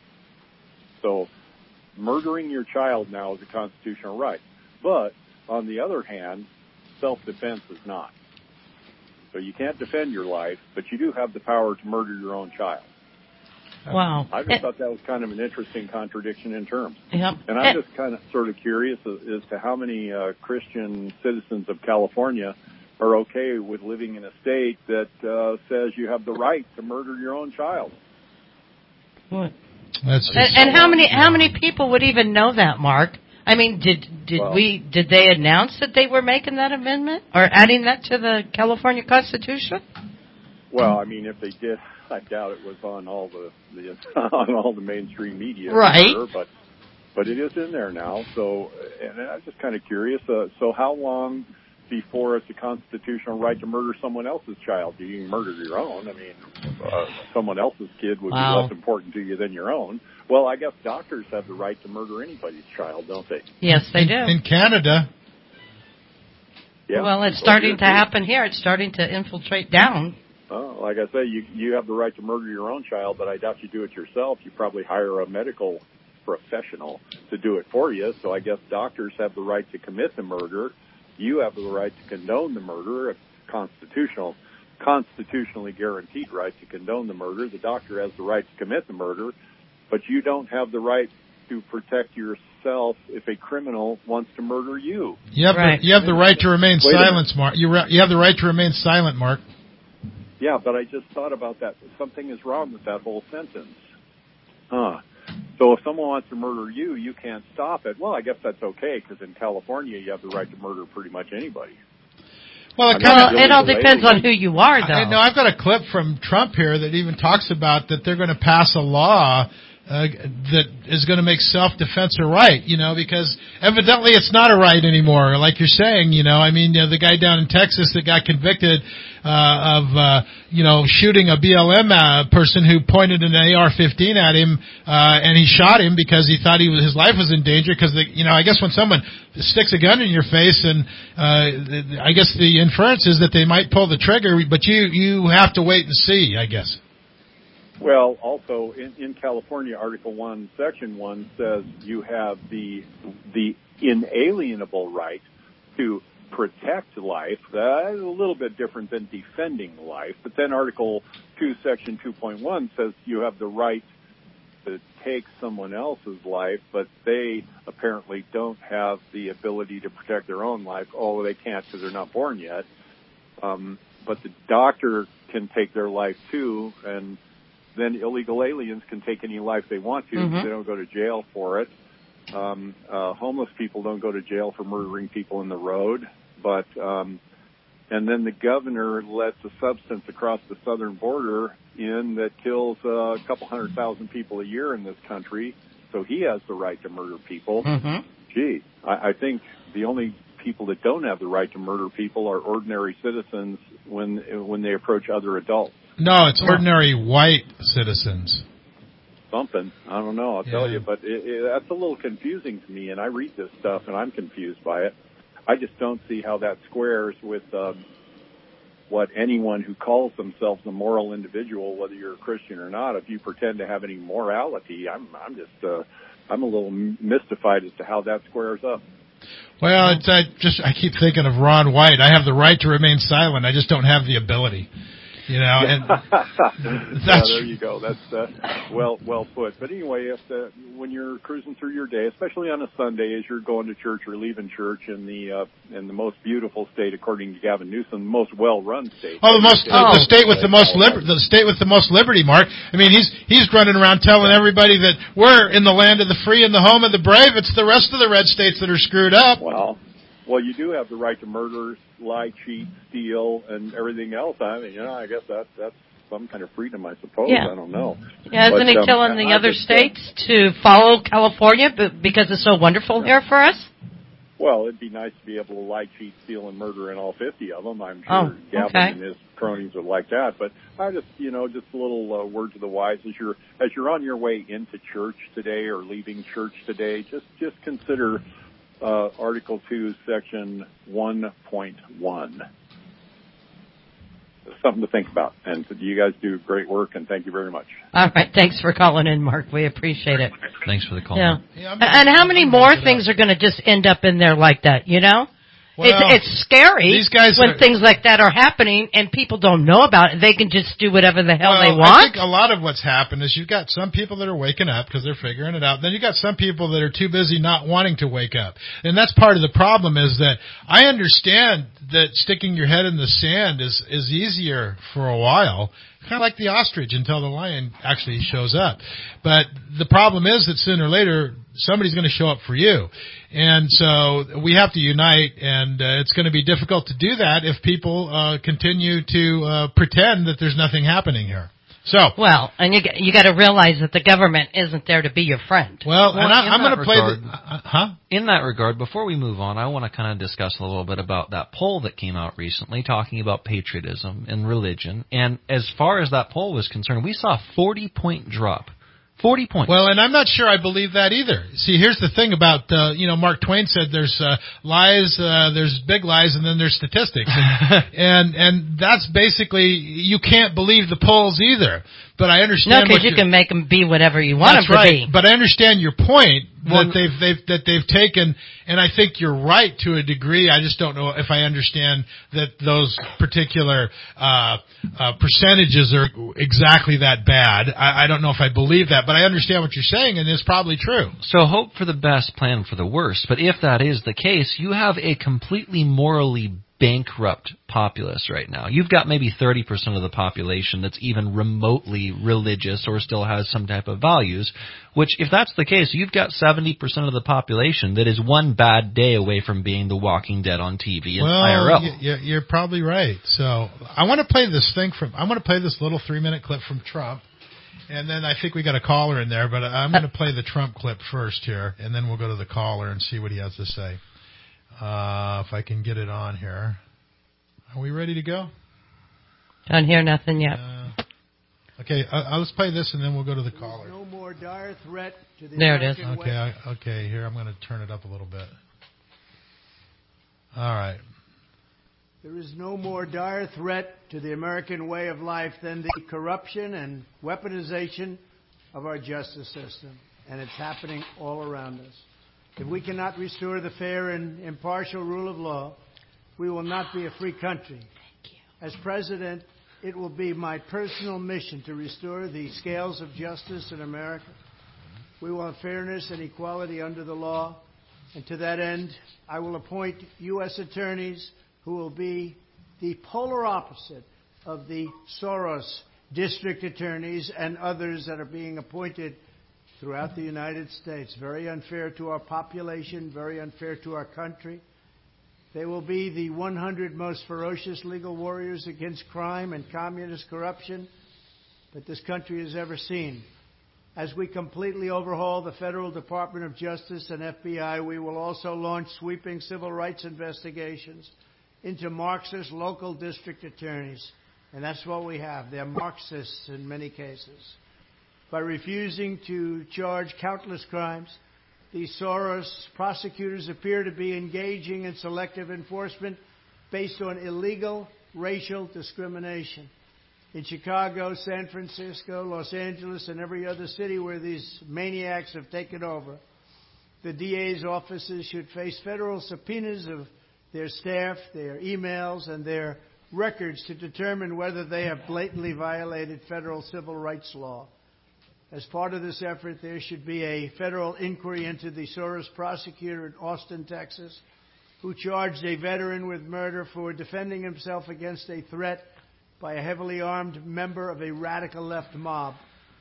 So murdering your child now is a constitutional right. But on the other hand, self-defense is not. So you can't defend your life, but you do have the power to murder your own child. Wow. I just it, thought that was kind of an interesting contradiction in terms. Yep. And I'm it, just kind of sort of curious as, as to how many uh, Christian citizens of California are okay with living in a state that uh, says you have the right to murder your own child. What? That's just and, and how many how many people would even know that, Mark? I mean, did did well, we did they announce that they were making that amendment or adding that to the California Constitution? Well, I mean, if they did, I doubt it was on all the, the on all the mainstream media, right? Sure, but but it is in there now. So, and I'm just kind of curious. Uh, so, how long before it's a constitutional right to murder someone else's child? You can murder your own. I mean, uh, someone else's kid would wow. be less important to you than your own. Well, I guess doctors have the right to murder anybody's child, don't they? Yes, they do. In, in Canada. Yeah. Well, it's starting to happen here. It's starting to infiltrate down. Oh, like I say, you you have the right to murder your own child, but I doubt you do it yourself. You probably hire a medical professional to do it for you. So I guess doctors have the right to commit the murder. You have the right to condone the murder, a constitutional, constitutionally guaranteed right to condone the murder. The doctor has the right to commit the murder, but you don't have the right to protect yourself if a criminal wants to murder you. You have, right. the, you have the right to remain Wait silent, Mark. You, re- you have the right to remain silent, Mark. Yeah, but I just thought about that. Something is wrong with that whole sentence. Huh. So if someone wants to murder you, you can't stop it. Well, I guess that's okay, because in California, you have the right to murder pretty much anybody. Well, it, I mean, kind well, it all depends on who you are, though. I, no, I've got a clip from Trump here that even talks about that they're going to pass a law uh, that is going to make self-defense a right, you know, because evidently it's not a right anymore, like you're saying, you know. I mean, you know, the guy down in Texas that got convicted uh, of, uh, you know, shooting a B L M uh, person who pointed an A R fifteen at him, uh, and he shot him because he thought he was, his life was in danger, because, you know, I guess when someone sticks a gun in your face, and uh, I guess the inference is that they might pull the trigger, but you, you have to wait and see, I guess. Well, also in, in California, Article One, Section One says you have the the inalienable right to protect life. That is a little bit different than defending life. But then Article Two, Section Two Point One says you have the right to take someone else's life, but they apparently don't have the ability to protect their own life. Oh, they can't because they're not born yet. Um, but the doctor can take their life too, and then illegal aliens can take any life they want to. Mm-hmm. They don't go to jail for it. Um, uh, homeless people don't go to jail for murdering people in the road. But um, and then the governor lets a substance across the southern border in that kills uh, a couple hundred thousand people a year in this country. So he has the right to murder people. Mm-hmm. Gee, I, I think the only people that don't have the right to murder people are ordinary citizens when when they approach other adults. No, it's ordinary white citizens. something. I don't know. I'll tell Yeah. you, but it, it, that's a little confusing to me. And I read this stuff, and I'm confused by it. I just don't see how that squares with um, what anyone who calls themselves a moral individual, whether you're a Christian or not, if you pretend to have any morality, I'm I'm just uh, I'm a little mystified as to how that squares up. Well, it's, I just I keep thinking of Ron White. I have the right to remain silent. I just don't have the ability. You know, and yeah, that's there you go. That's uh, well well put. But anyway, if the, when you're cruising through your day, especially on a Sunday, as you're going to church or leaving church in the uh, in the most beautiful state, according to Gavin Newsom, the most well-run state. Oh, the most oh. the state with the most liber- the state with the most liberty, Mark. I mean, he's he's running around telling everybody that we're in the land of the free and the home of the brave. It's the rest of the red states that are screwed up. Well, well, you do have the right to murder, lie, cheat, steal, and everything else. I mean, you know, I guess that that's some kind of freedom, I suppose. Yeah. I don't know. Yeah, isn't but, he um, telling the I other just, states uh, to follow California because it's so wonderful here for us? Well, it'd be nice to be able to lie, cheat, steal, and murder in all fifty of them. I'm sure Oh, Gavin okay. and his cronies would like that. But I just, you know, just a little uh, word to the wise as you're as you're on your way into church today or leaving church today. Just just consider uh, Article Two, Section one point one. Something to think about. And you guys do great work, and thank you very much. All right, thanks for calling in, Mark. We appreciate it. Thanks for the call. Yeah. Yeah, I'm And and how many more things are going to just end up in there like that, you know? Well, it's, it's scary these guys when are- things like that are happening and people don't know about it. They can just do whatever the hell well, they I want. think a lot of what's happened is you've got some people that are waking up because they're figuring it out. Then you've got some people that are too busy not wanting to wake up. And that's part of the problem is that I understand that sticking your head in the sand is, is easier for a while, kind of like the ostrich until the lion actually shows up. But the problem is that sooner or later, somebody's going to show up for you. And so we have to unite, and uh, it's going to be difficult to do that if people uh, continue to uh, pretend that there's nothing happening here. So Well, and you you got to realize that the government isn't there to be your friend. Well, Well, and I, in I'm that going to play regard- the... Uh, huh? In that regard, before we move on, I want to kind of discuss a little bit about that poll that came out recently talking about patriotism and religion. And as far as that poll was concerned, we saw a forty-point drop. forty points. Well, and I'm not sure I believe that either. See, here's the thing about, uh, you know, Mark Twain said there's uh, lies, uh, there's big lies, and then there's statistics. And, and and that's basically, you can't believe the polls either. But I No, understand because what you you're- can make them be whatever you want That's them to right. be. But I understand your point Well, that they've they've that they've taken, and I think you're right to a degree. I just don't know if I understand that those particular uh, uh, percentages are exactly that bad. I, I don't know if I believe that, but I understand what you're saying, and it's probably true. So hope for the best, plan for the worst. But if that is the case, you have a completely morally bankrupt populace right now. You've got maybe thirty percent of the population that's even remotely religious or still has some type of values, which if that's the case, you've got seventy percent of the population that is one bad day away from being the Walking Dead on T V and well, I R L. y- y- you're probably right. So I want to play this thing from, I want to play this little three-minute clip from Trump. And then I think we got a caller in there, but I'm going to play the Trump clip first here, and then we'll go to the caller and see what he has to say. Uh, if I can get it on here. Are we ready to go? Don't hear nothing yet. Uh, okay, uh, uh, let's play this, and then we'll go to the caller. No more dire threat to the There it is. American Okay, way. I, okay. Here, I'm going to turn it up a little bit. All right. There is no more dire threat to the American way of life than the corruption and weaponization of our justice system. And it's happening all around us. If we cannot restore the fair and impartial rule of law, we will not be a free country. As president, it will be my personal mission to restore the scales of justice in America. We want fairness and equality under the law. And to that end, I will appoint U S attorneys who will be the polar opposite of the Soros district attorneys and others that are being appointed throughout the United States. Very unfair to our population, very unfair to our country. They will be the one hundred most ferocious legal warriors against crime and communist corruption that this country has ever seen. As we completely overhaul the Federal Department of Justice and F B I, we will also launch sweeping civil rights investigations into Marxist local district attorneys. And that's what we have. They're Marxists in many cases. By refusing to charge countless crimes, these Soros prosecutors appear to be engaging in selective enforcement based on illegal racial discrimination. In Chicago, San Francisco, Los Angeles, and every other city where these maniacs have taken over, the D A's offices should face federal subpoenas of their staff, their emails, and their records to determine whether they have blatantly violated federal civil rights law. As part of this effort, there should be a federal inquiry into the Soros prosecutor in Austin, Texas, who charged a veteran with murder for defending himself against a threat by a heavily armed member of a radical left mob.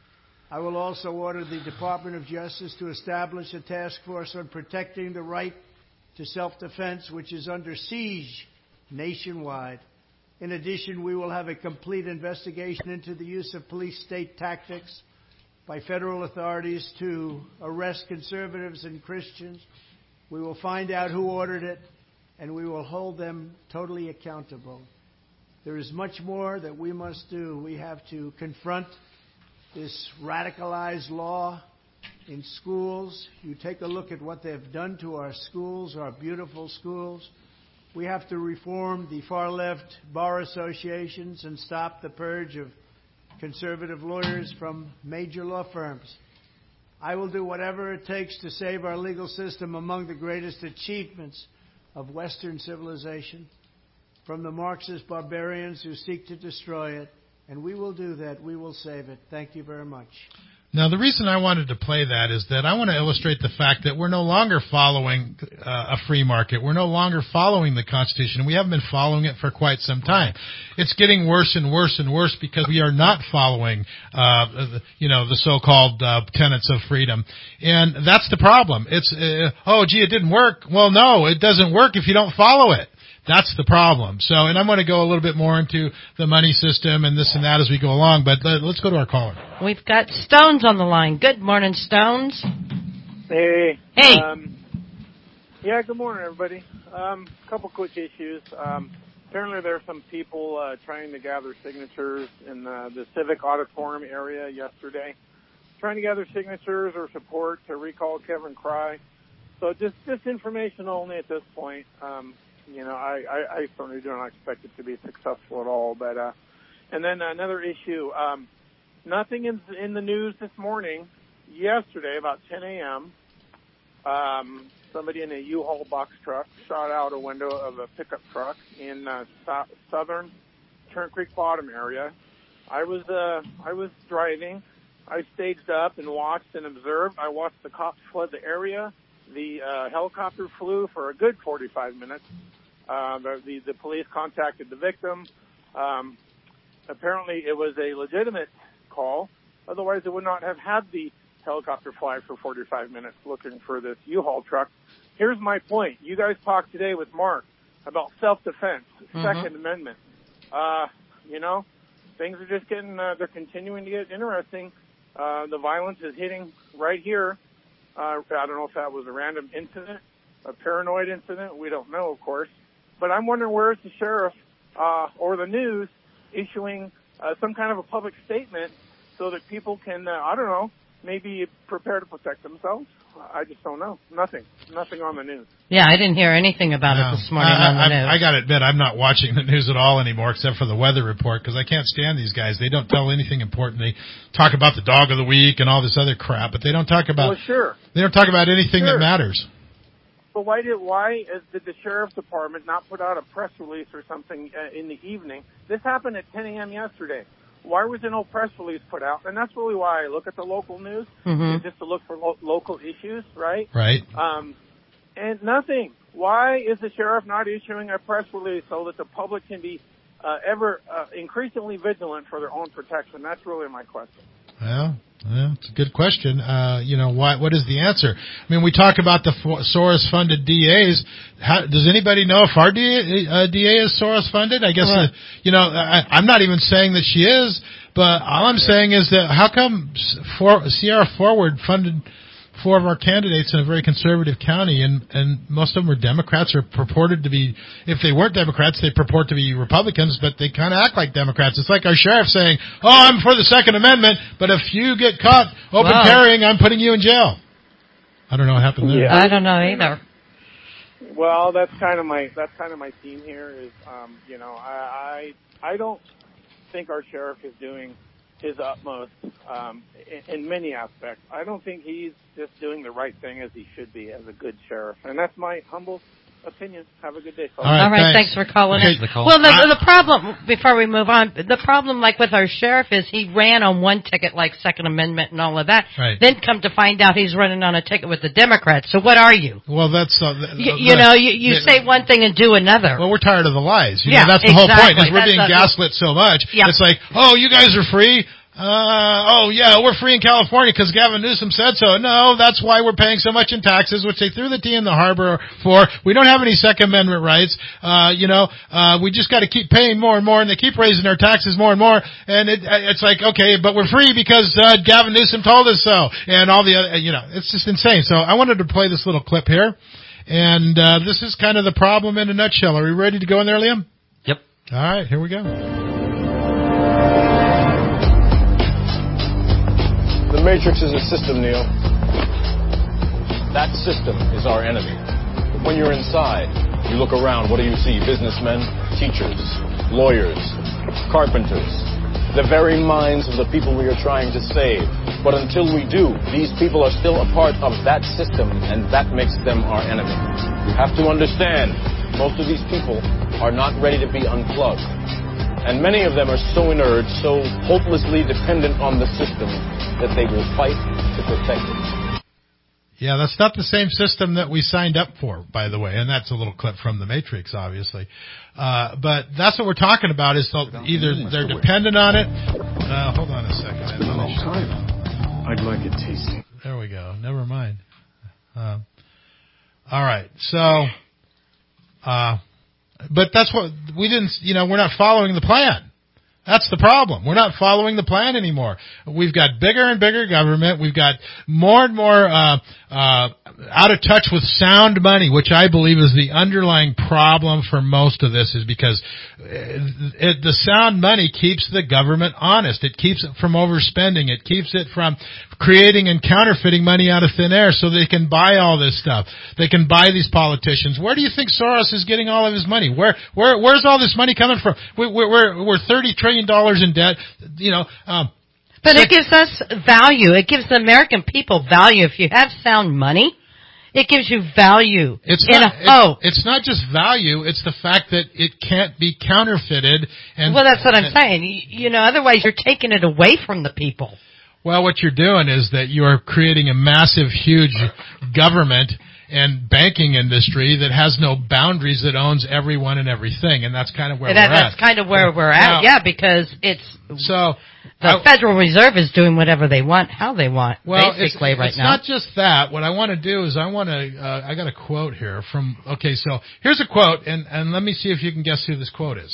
I will also order the Department of Justice to establish a task force on protecting the right to self-defense, which is under siege nationwide. In addition, we will have a complete investigation into the use of police state tactics by federal authorities to arrest conservatives and Christians. We will find out who ordered it, and we will hold them totally accountable. There is much more that we must do. We have to confront this radicalized law in schools. You take a look at what they've done to our schools, our beautiful schools. We have to reform the far-left bar associations and stop the purge of conservative lawyers from major law firms. I will do whatever it takes to save our legal system among the greatest achievements of Western civilization from the Marxist barbarians who seek to destroy it. And we will do that. We will save it. Thank you very much. Now, the reason I wanted to play that is that I want to illustrate the fact that we're no longer following uh, a free market. We're no longer following the Constitution. We haven't been following it for quite some time. It's getting worse and worse and worse because we are not following, uh, the, you know, the so-called uh, tenets of freedom. And that's the problem. It's, uh, oh, gee, it didn't work. Well, no, it doesn't work if you don't follow it. That's the problem. So, and I'm going to go a little bit more into the money system and this and that as we go along, but let's go to our caller. We've got Stones on the line. Good morning, Stones. Hey. Hey. Um, yeah, good morning, everybody. Um, a couple quick issues. Um, apparently there are some people uh, trying to gather signatures in the, the Civic Auditorium area yesterday, trying to gather signatures or support to recall Kevin Cry. So just, just information only at this point. Um, You know, I, I, I certainly do not expect it to be successful at all. But uh, and then another issue, um, nothing in, in the news this morning. Yesterday, about ten a.m., um, somebody in a U-Haul box truck shot out a window of a pickup truck in uh, so- southern Turn Creek Bottom area. I was uh, I was driving. I staged up and watched and observed. I watched the cops flood the area. The uh, helicopter flew for a good forty-five minutes. Uh, the, the, the police contacted the victim. Um, apparently it was a legitimate call. Otherwise, they would not have had the helicopter fly for forty-five minutes looking for this U-Haul truck. Here's my point. You guys talked today with Mark about self-defense, mm-hmm. Second Amendment. Uh, you know, things are just getting, uh, they're continuing to get interesting. Uh, the violence is hitting right here. Uh, I don't know if that was a random incident, a paranoid incident. We don't know, of course. But I'm wondering, where's the sheriff uh, or the news issuing uh, some kind of a public statement so that people can, uh, I don't know, maybe prepare to protect themselves? I just don't know. Nothing. Nothing on the news. Yeah, I didn't hear anything about no. it this morning I, on the I, news. I got to admit, I'm not watching the news at all anymore except for the weather report because I can't stand these guys. They don't tell anything important. They talk about the dog of the week and all this other crap, but they don't talk about, well, sure. they don't talk about anything sure. that matters. But why did why did the sheriff's department not put out a press release or something uh, in the evening? This happened at ten a.m. yesterday. Why was there no press release put out? And that's really why I look at the local news, mm-hmm. just to look for lo- local issues, right? Right. Um, and nothing. Why is the sheriff not issuing a press release so that the public can be uh, ever uh, increasingly vigilant for their own protection? That's really my question. Well, well it's a good question. Uh, you know, what what is the answer? I mean, we talk about the Soros-funded D As. How, does anybody know if our D A, uh, D A is Soros-funded? I guess, Right. uh, you know, I, I'm not even saying that she is, but all I'm saying is that how come for, Sierra Forward funded four of our candidates in a very conservative county, and, and most of them are Democrats or purported to be, if they weren't Democrats, they purport to be Republicans, but they kind of act like Democrats. It's like our sheriff saying, oh, I'm for the Second Amendment, but if you get caught open Wow. carrying, I'm putting you in jail. I don't know what happened there. Yeah. I don't know either. Well, that's kind of my that's kind of my theme here. Is um, you know, I, I I don't think our sheriff is doing his utmost um, in, in many aspects. I don't think he's just doing the right thing as he should be as a good sheriff, and that's my humble opinion. Have a good day, folks. All right, All right, thanks. thanks, for calling Okay, in. the call. Well, the, I- the problem, before we move on, the problem, like with our sheriff, is he ran on one ticket, like Second Amendment and all of that. Right. Then come to find out he's running on a ticket with the Democrats. So what are you? Well, that's uh, the, You, you know, you, you the- say one thing and do another. Well, we're tired of the lies. You Yeah, know, that's the whole point. exactly. Is we're That's being the- gaslit so much. Yeah. It's like, oh, you guys are free. Uh, oh yeah, we're free in California because Gavin Newsom said so. No, that's why we're paying so much in taxes, which they threw the tea in the harbor for. We don't have any Second Amendment rights. Uh, you know, uh, we just got to keep paying more and more, and they keep raising our taxes more and more. And it, it's like, okay, but we're free because uh, Gavin Newsom told us so, and all the other, you know, it's just insane. So I wanted to play this little clip here, and uh, this is kind of the problem in a nutshell. Are we ready to go in there, Liam? Yep. All right, here we go. The Matrix is a system, Neo. That system is our enemy. But when you're inside, you look around, what do you see? Businessmen, teachers, lawyers, carpenters, the very minds of the people we are trying to save. But until we do, these people are still a part of that system, and that makes them our enemy. You have to understand, most of these people are not ready to be unplugged. And many of them are so inert, so hopelessly dependent on the system, that they will fight to protect it. Yeah, that's not the same system that we signed up for, by the way, and that's a little clip from The Matrix, obviously. Uh, but that's what we're talking about, is either they're dependent on it. Uh, hold on a second. It's been a long time. I'd like it tasty. There we go. Never mind. Uh, all right. So, uh, but that's what we didn't, you know, we're not following the plan. That's the problem. We're not following the plan anymore. We've got bigger and bigger government. We've got more and more uh, uh, out of touch with sound money, which I believe is the underlying problem for most of this, is because it, the sound money keeps the government honest. It keeps it from overspending. It keeps it from creating and counterfeiting money out of thin air so they can buy all this stuff. They can buy these politicians. Where do you think Soros is getting all of his money? Where, where, where's all this money coming from? We, we're, we're, we're thirty trillion dollars in debt. You know, um, But it gives us value. It gives the American people value. If you have sound money, it gives you value It's in not, a hope. It's, it's not just value. It's the fact that it can't be counterfeited. And Well, that's what I'm and, saying. You, you know, otherwise you're taking it away from the people. Well, what you're doing is that you are creating a massive, huge government and banking industry that has no boundaries, that owns everyone and everything, and that's kind of where And we're that, at. that's kind of where we're at, Now, yeah, because it's so the I, Federal Reserve is doing whatever they want, how they want, well, basically, it's, right it's now. not just that. What I want to do is I want to. Uh, I got a quote here from. Okay, so here's a quote, and and let me see if you can guess who this quote is.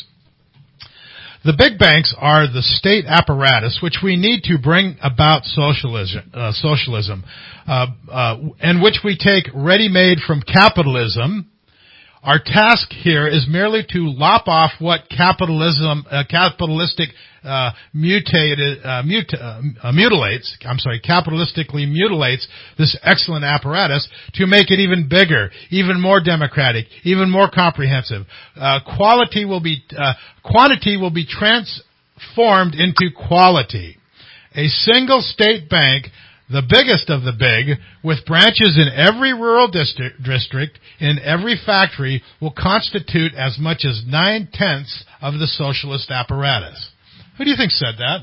The big banks are the state apparatus which we need to bring about socialism, uh, socialism, uh, uh, and which we take ready-made from capitalism. Our task here is merely to lop off what capitalism, uh, capitalistic, uh, mutated, uh, mut- uh, mutilates, I'm sorry, capitalistically mutilates this excellent apparatus to make it even bigger, even more democratic, even more comprehensive. Uh, quality will be, uh, quantity will be transformed into quality. A single state bank, the biggest of the big, with branches in every rural district, district, in every factory, will constitute as much as nine-tenths of the socialist apparatus. Who do you think said that?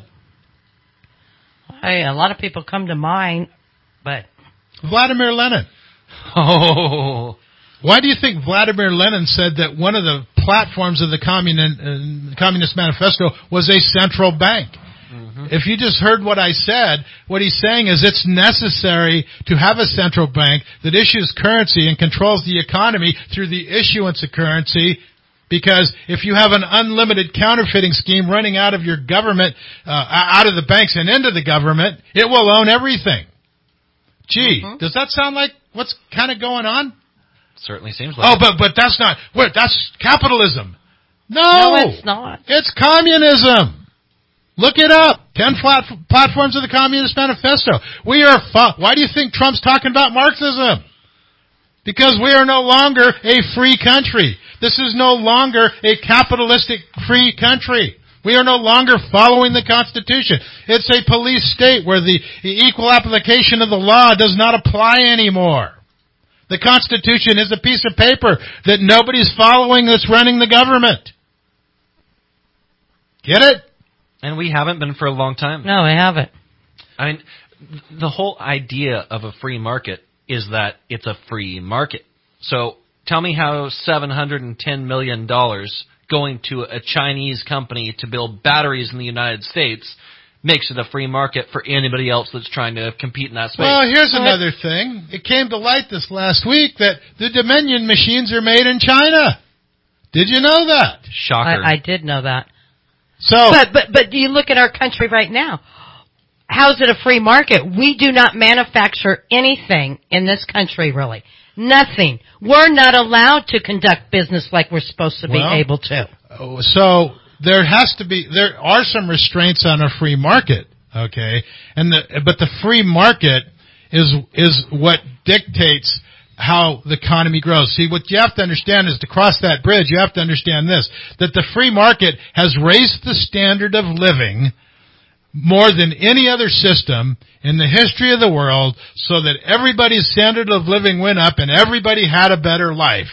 Hey, a lot of people come to mind, but... Vladimir Lenin. Oh. Why do you think Vladimir Lenin said that one of the platforms of the Communist, uh, Communist Manifesto was a central bank? If you just heard what I said, what he's saying is it's necessary to have a central bank that issues currency and controls the economy through the issuance of currency, because if you have an unlimited counterfeiting scheme running out of your government, uh, out of the banks and into the government, it will own everything. Gee, Mm-hmm. does that sound like what's kind of going on? Certainly seems like Oh, it. but but that's not. Wait, that's capitalism. No, No, it's not. It's communism. Look it up. Ten flat, platforms of the Communist Manifesto. We are. Fu- Why do you think Trump's talking about Marxism? Because we are no longer a free country. This is no longer a capitalistic free country. We are no longer following the Constitution. It's a police state where the equal application of the law does not apply anymore. The Constitution is a piece of paper that nobody's following that's running the government. Get it? And we haven't been for a long time. No, I haven't. I mean, the whole idea of a free market is that it's a free market. So tell me how seven hundred ten million dollars going to a Chinese company to build batteries in the United States makes it a free market for anybody else that's trying to compete in that space. Well, here's another thing. It came to light this last week that the Dominion machines are made in China. Did you know that? Shocker. I, I did know that. So, but but but do you look at our country right now? How's it a free market? We do not manufacture anything in this country, really. Nothing. We're not allowed to conduct business like we're supposed to be Well, able to. So there has to be, there are some restraints on a free market, okay? And the, but the free market is, is what dictates how the economy grows. See, what you have to understand is to cross that bridge, you have to understand this, that the free market has raised the standard of living more than any other system in the history of the world so that everybody's standard of living went up and everybody had a better life.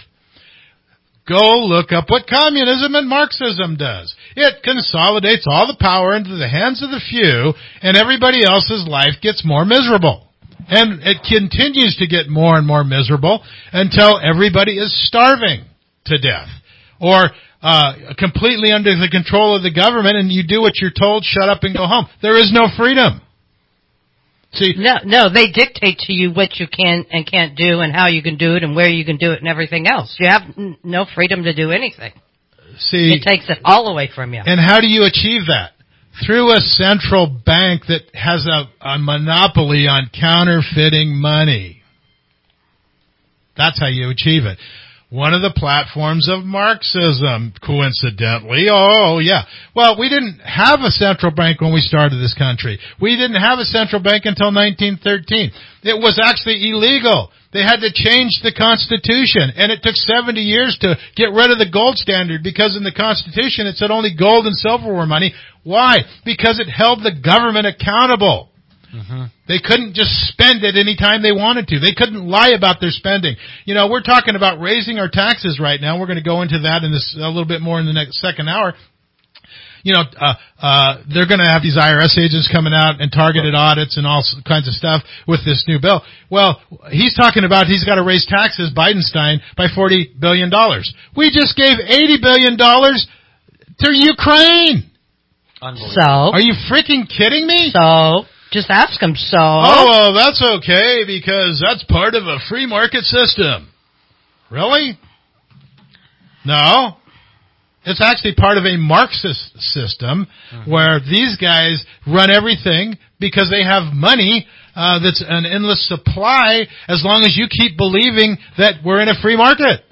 Go look up what communism and Marxism does. It consolidates all the power into the hands of the few and everybody else's life gets more miserable. And it continues to get more and more miserable until everybody is starving to death or uh completely under the control of the government and you do what you're told, shut up and go home. There is no freedom. See, no, no, they dictate to you what you can and can't do and how you can do it and where you can do it and everything else. You have n- no freedom to do anything. See, it takes it all away from you. And how do you achieve that? Through a central bank that has a, a monopoly on counterfeiting money. That's how you achieve it. One of the platforms of Marxism, coincidentally. Oh, yeah. Well, we didn't have a central bank when we started this country. We didn't have a central bank until nineteen thirteen. It was actually illegal. They had to change the Constitution, and it took seventy years to get rid of the gold standard because in the Constitution it said only gold and silver were money. Why? Because it held the government accountable. Mm-hmm. They couldn't just spend it any time they wanted to. They couldn't lie about their spending. You know, we're talking about raising our taxes right now. We're going to go into that in this a little bit more in the next second hour. You know, uh, uh, they're going to have these I R S agents coming out and targeted audits and all kinds of stuff with this new bill. Well, he's talking about he's got to raise taxes, Bidenstein, by forty billion dollars. We just gave eighty billion dollars to Ukraine. So? Are you freaking kidding me? So? Just ask him so. Oh, well, that's okay because that's part of a free market system. Really? No. It's actually part of a Marxist system mm-hmm. where these guys run everything because they have money uh, that's an endless supply as long as you keep believing that we're in a free market.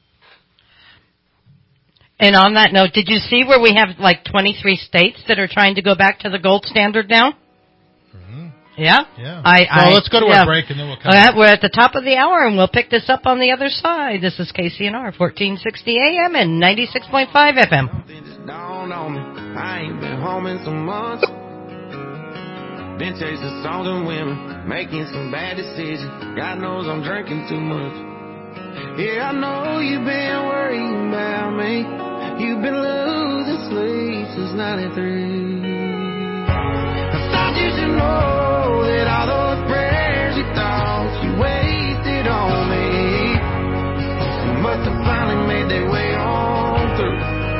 And on that note, did you see where we have like twenty-three states that are trying to go back to the gold standard now? Mm-hmm. Yeah? Yeah. I, well, I, let's go to yeah. a break and then we'll come All right, back. we're at the top of the hour and we'll pick this up on the other side. This is K C N R, fourteen sixty A M and ninety-six point five F M. I ain't been home in some months. Been chasing songs and women, making some bad decisions. God knows I'm drinking too much. Yeah, I know you've been worrying about me. You've been losing sleep since ninety-three. I thought you should know that all those prayers you thought you wasted on me must have finally made their way on through.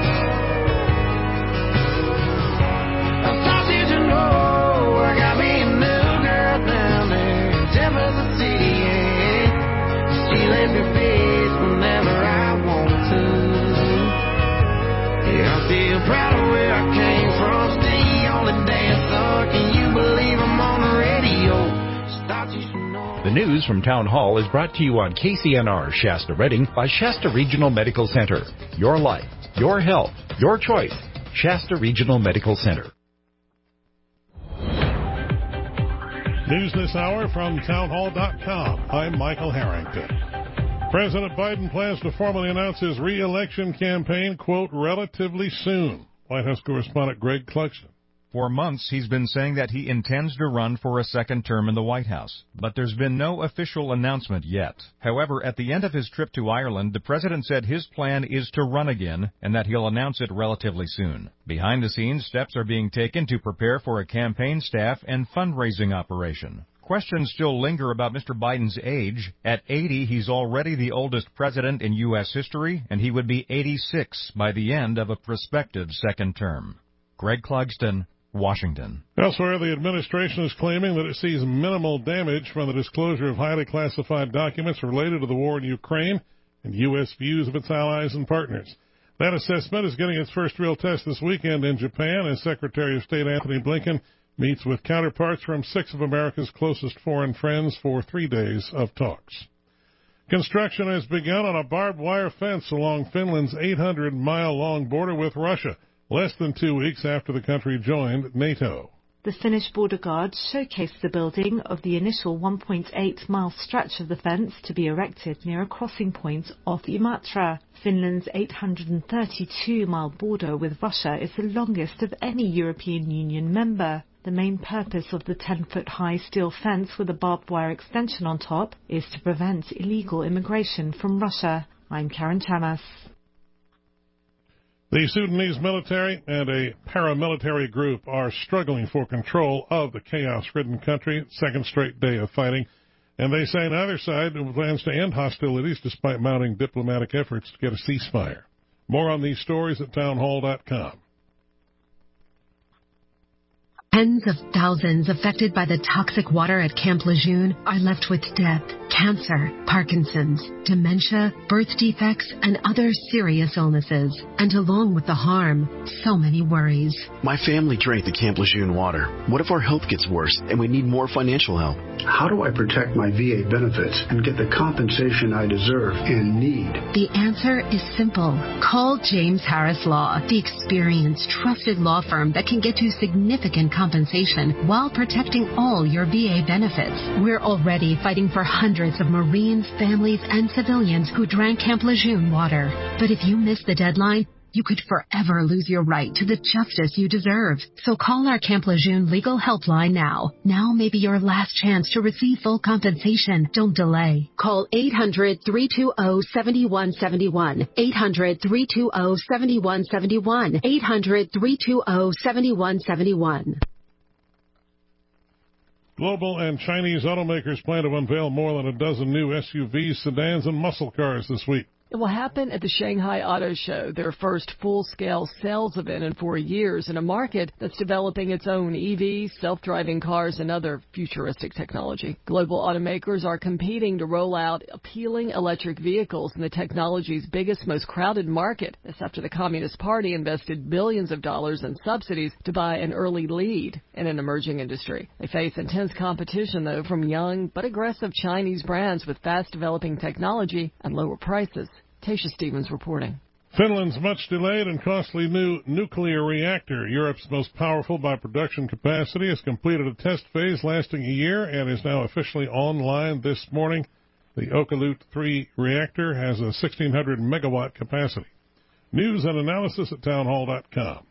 I thought you should know I got me a new girl down there in Jefferson City, yeah. She lets me fish whenever I want to. Yeah, I'm still proud of where I came from, Steve. The news from Town Hall is brought to you on K C N R Shasta Redding by Shasta Regional Medical Center. Your life, your health, your choice. Shasta Regional Medical Center. News this hour from townhall dot com. I'm Michael Harrington. President Biden plans to formally announce his re-election campaign, quote, relatively soon. White House correspondent Greg Clugston. For months, he's been saying that he intends to run for a second term in the White House, but there's been no official announcement yet. However, at the end of his trip to Ireland, the president said his plan is to run again and that he'll announce it relatively soon. Behind the scenes, steps are being taken to prepare for a campaign staff and fundraising operation. Questions still linger about Mister Biden's age. At eighty, he's already the oldest president in U S history, and he would be eighty-six by the end of a prospective second term. Greg Clugston, Washington. Elsewhere, the administration is claiming that it sees minimal damage from the disclosure of highly classified documents related to the war in Ukraine and U S views of its allies and partners. That assessment is getting its first real test this weekend in Japan as Secretary of State Anthony Blinken meets with counterparts from six of America's closest foreign friends for three days of talks. Construction has begun on a barbed wire fence along Finland's eight hundred mile long border with Russia, less than two weeks after the country joined NATO. The Finnish border guards showcased the building of the initial one point eight mile stretch of the fence to be erected near a crossing point off Imatra. Finland's eight hundred thirty-two mile border with Russia is the longest of any European Union member. The main purpose of the ten foot high steel fence with a barbed wire extension on top is to prevent illegal immigration from Russia. I'm Karen Chamas. The Sudanese military and a paramilitary group are struggling for control of the chaos-ridden country, second straight day of fighting, and they say neither side plans to end hostilities despite mounting diplomatic efforts to get a ceasefire. More on these stories at townhall dot com. Tens of thousands affected by the toxic water at Camp Lejeune are left with death, cancer, Parkinson's, dementia, birth defects, and other serious illnesses. And along with the harm, so many worries. My family drank the Camp Lejeune water. What if our health gets worse and we need more financial help? How do I protect my V A benefits and get the compensation I deserve and need? The answer is simple. Call James Harris Law, the experienced, trusted law firm that can get you significant compensation compensation while protecting all your V A benefits. We're already fighting for hundreds of Marines, families, and civilians who drank Camp Lejeune water. But if you miss the deadline, you could forever lose your right to the justice you deserve. So call our Camp Lejeune legal helpline now. Now may be your last chance to receive full compensation. Don't delay. Call eight hundred, three two zero, seven one seven one. eight hundred, three two zero, seven one seven one. eight hundred, three two zero, seven one seven one. Global and Chinese automakers plan to unveil more than a dozen new S U Vs, sedans, and muscle cars this week. It will happen at the Shanghai Auto Show, their first full-scale sales event in four years in a market that's developing its own E Vs, self-driving cars, and other futuristic technology. Global automakers are competing to roll out appealing electric vehicles in the technology's biggest, most crowded market. This after the Communist Party invested billions of dollars in subsidies to buy an early lead in an emerging industry. They face intense competition, though, from young but aggressive Chinese brands with fast-developing technology and lower prices. Tasha Stevens reporting. Finland's much-delayed and costly new nuclear reactor, Europe's most powerful by production capacity, has completed a test phase lasting a year and is now officially online this morning. The Olkiluoto three reactor has a sixteen hundred megawatt capacity. News and analysis at townhall dot com.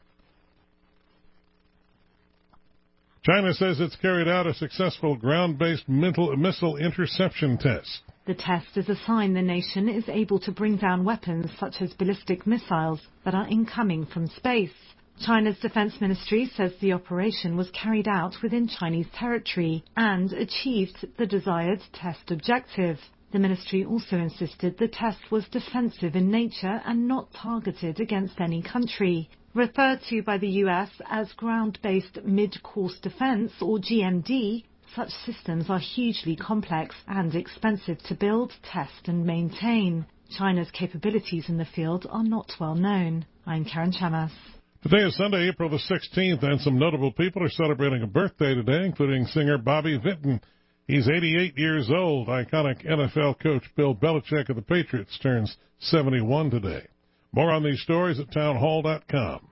China says it's carried out a successful ground-based missile interception test. The test is a sign the nation is able to bring down weapons such as ballistic missiles that are incoming from space. China's defense ministry says the operation was carried out within Chinese territory and achieved the desired test objective. The ministry also insisted the test was defensive in nature and not targeted against any country. Referred to by the U S as ground-based mid-course defense, or G M D, such systems are hugely complex and expensive to build, test and maintain. China's capabilities in the field are not well known. I'm Karen Chamas. Today is Sunday, April the sixteenth, and some notable people are celebrating a birthday today, including singer Bobby Vinton. He's eighty-eight years old. Iconic N F L coach Bill Belichick of the Patriots turns seventy-one today. More on these stories at townhall dot com.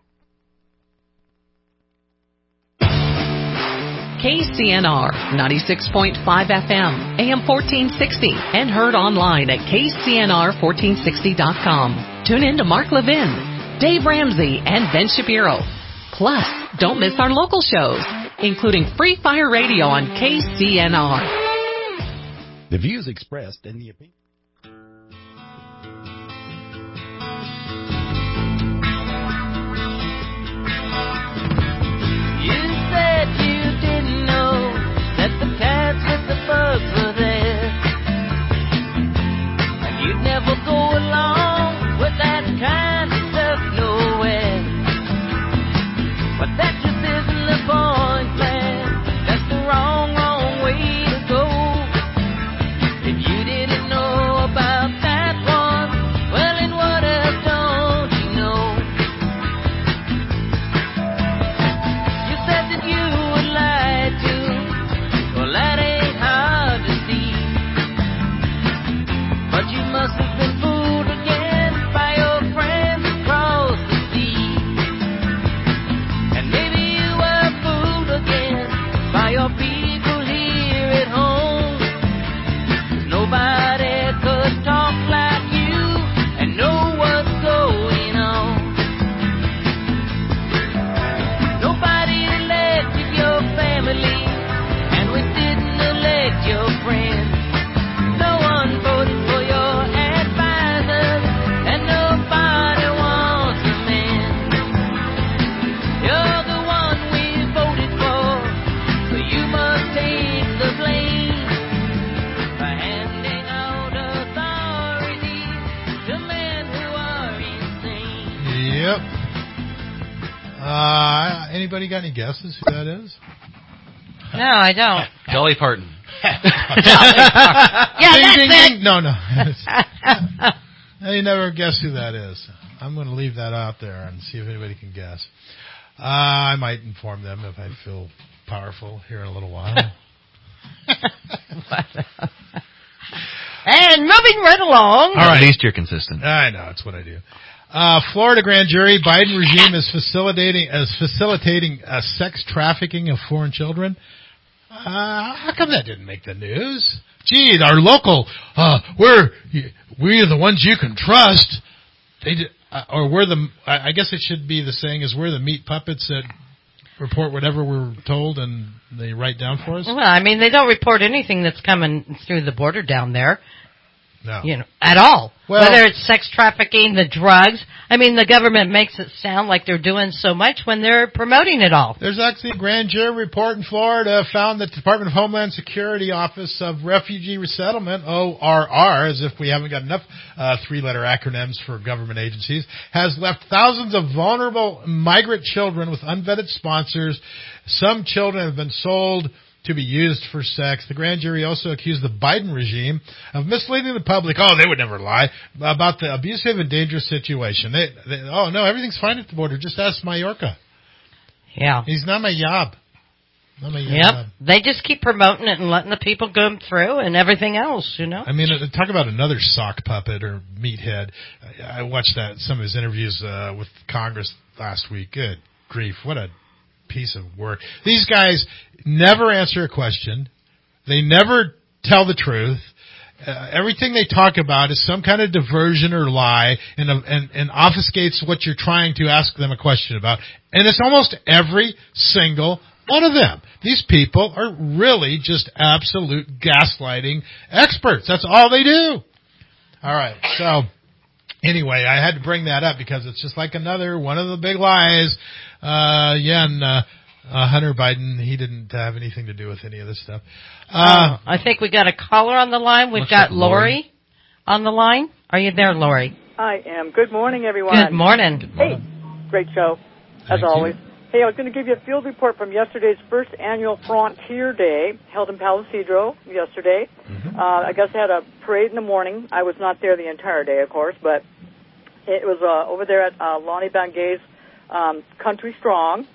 K C N R ninety-six point five F M, A M fourteen sixty, and heard online at K C N R fourteen sixty dot com. Tune in to Mark Levin, Dave Ramsey, and Ben Shapiro. Plus, don't miss our local shows, including Free Fire Radio on K C N R. The views expressed in the opinion. You said you didn't know that the cats with the bugs were there, and you'd never go along with that kind of stuff nowhere. But that just isn't the point, man. That's the wrong, wrong way to go. If you didn't know about that one, well, then what else don't you know? You said that you would lie to, well, that ain't hard to see. But you must have been fooled again by your friends across the sea. And maybe you were fooled again by your people here at home. 'Cause nobody could talk like you and know what's going on. Nobody elected your family, and we didn't elect your friends. No one voted for your advisors, and nobody wants a man. You're the one we voted for, so you must take the blame for handing out authority to men who are insane. Yep. Uh, anybody got any guesses who that is? No, I don't. Dolly Parton. Yeah, Ding, that's ding, it. ding. No, no. You never guess who that is. I'm going to leave that out there and see if anybody can guess. Uh, I might inform them if I feel powerful here in a little while. And moving right along. All right. At least you're consistent. I know, it's what I do. Uh, Florida grand jury, Biden regime is facilitating is facilitating uh, sex trafficking of foreign children. Uh, how come that didn't make the news? Gee, our local, uh, we're we're the ones you can trust. They did, uh, or we're the. I guess it should be the saying is we're the meat puppets that report whatever we're told and they write down for us. Well, I mean, they don't report anything that's coming through the border down there. No. You know, at all. Well, whether it's sex trafficking, the drugs. I mean, the government makes it sound like they're doing so much when they're promoting it all. There's actually a grand jury report in Florida found that the Department of Homeland Security Office of Refugee Resettlement, O R R, as if we haven't got enough uh, three-letter acronyms for government agencies, has left thousands of vulnerable migrant children with unvetted sponsors. Some children have been sold to be used for sex. The grand jury also accused the Biden regime of misleading the public. Oh, they would never lie about the abusive and dangerous situation. They, they, oh no, everything's fine at the border. Just ask Mayorkas. Yeah. He's not my yob. Not my Yep. yob. They just keep promoting it and letting the people go through and everything else, you know. I mean, uh, talk about another sock puppet or meathead. I, I watched that some of his interviews uh, with Congress last week. Good grief, what a piece of work. These guys never answer a question. They never tell the truth. Uh, everything they talk about is some kind of diversion or lie and, uh, and, and obfuscates what you're trying to ask them a question about. And it's almost every single one of them. These people are really just absolute gaslighting experts. That's all they do. All right. So anyway, I had to bring that up because it's just like another one of the big lies. Uh, yeah, and, uh, uh, Hunter Biden, he didn't have anything to do with any of this stuff. Uh, Uh, I think we got a caller on the line. We've got Lori on the line. Are you there, Lori? I am. Good morning, everyone. Good morning. Hey, great show, as Thank always. you. Hey, I was going to give you a field report from yesterday's first annual Frontier Day, held in Palo Cedro yesterday. Mm-hmm. Uh, I guess they had a parade in the morning. I was not there the entire day, of course, but it was uh, over there at uh, Lonnie Bangay's um, Country Strong.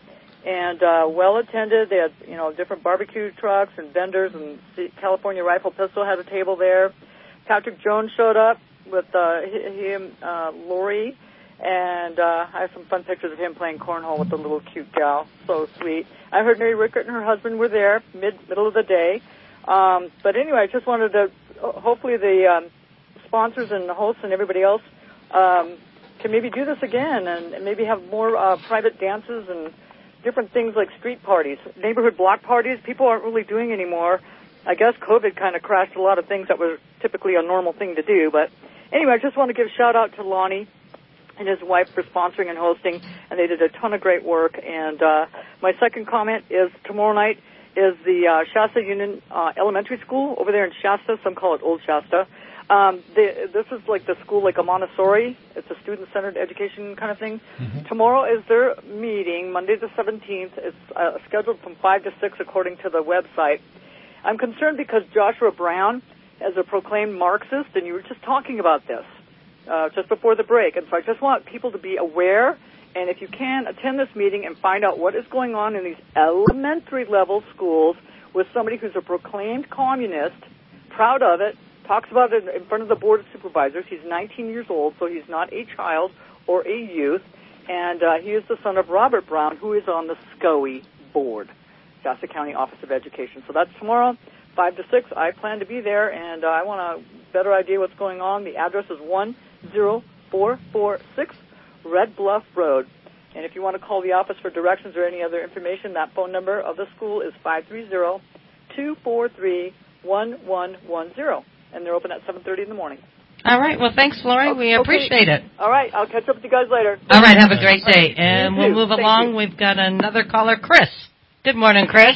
and uh, well attended. They had, you know, different barbecue trucks and vendors, and the California Rifle Pistol had a table there. Patrick Jones showed up with uh, him, uh, Lori, and uh, I have some fun pictures of him playing cornhole with the little cute gal. So sweet. I heard Mary Rickert and her husband were there mid middle of the day. Um, but anyway, I just wanted to, hopefully the um, sponsors and the hosts and everybody else um, can maybe do this again and, and maybe have more uh, private dances and different things like street parties, neighborhood block parties. People aren't really doing anymore. I guess COVID kind of crashed a lot of things that were typically a normal thing to do. But anyway, I just want to give a shout out to Lonnie and his wife for sponsoring and hosting, and they did a ton of great work. And uh, my second comment is tomorrow night is the uh, Shasta Union uh, Elementary School over there in Shasta. Some call it Old Shasta. Um, they, this is like the school, like a Montessori. It's a student-centered education kind of thing. Mm-hmm. Tomorrow is their meeting, Monday the seventeenth. It's uh, scheduled from five to six according to the website. I'm concerned because Joshua Brown is a proclaimed Marxist, and you were just talking about this uh, just before the break. And so I just want people to be aware. And if you can, attend this meeting and find out what is going on in these elementary level schools with somebody who's a proclaimed communist, proud of it, talks about it in front of the Board of Supervisors. He's nineteen years old, so he's not a child or a youth. And uh, he is the son of Robert Brown, who is on the S C O E board, Shasta County Office of Education. So that's tomorrow, five to six. I plan to be there, and uh, I want a better idea what's going on. The address is one zero four four six Red Bluff Road. And if you want to call the office for directions or any other information, that phone number of the school is five three zero, two four three, one one one zero. And they're open at seven thirty in the morning. All right. Well, thanks, Lori. We appreciate okay. it. All right. I'll catch up with you guys later. All right. Have a great day. And You we'll too. move Thank along. you. We've got another caller, Chris. Good morning, Chris.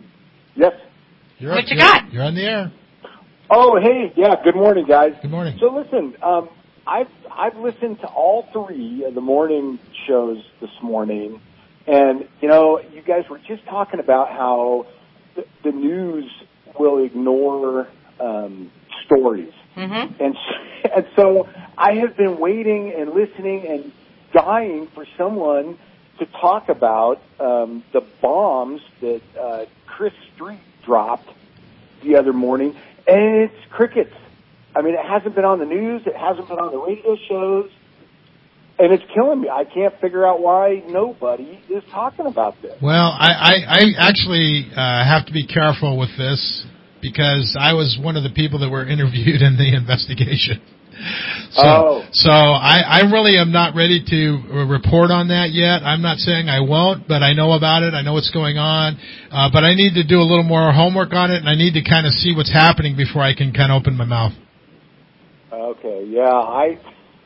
Yes. You're what up, you you're, got? You're on the air. Oh, hey, yeah. Good morning, guys. Good morning. So listen, um, I've I've listened to all three of the morning shows this morning, and you know, you guys were just talking about how the, the news will ignore um, stories, mm-hmm. and and so I have been waiting and listening and dying for someone to talk about um, the bombs that uh, Chris Street dropped the other morning, and it's crickets. I mean, it hasn't been on the news. It hasn't been on the radio shows. And it's killing me. I can't figure out why nobody is talking about this. Well, I, I, I actually uh, have to be careful with this because I was one of the people that were interviewed in the investigation. So, oh. so I, I really am not ready to report on that yet. I'm not saying I won't, but I know about it. I know what's going on. Uh, but I need to do a little more homework on it, and I need to kind of see what's happening before I can kind of open my mouth. Okay, yeah, I...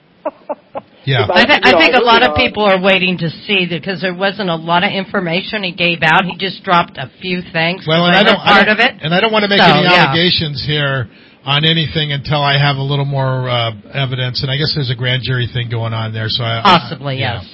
Yeah. I, th- I know, think I a lot of really, people are waiting to see because there wasn't a lot of information he gave out. He just dropped a few things. Well, and I don't, part I don't, of it. and I don't want to make So, any yeah. allegations here on anything until I have a little more uh, evidence. And I guess there's a grand jury thing going on there. So I, Possibly, I, yeah. yes.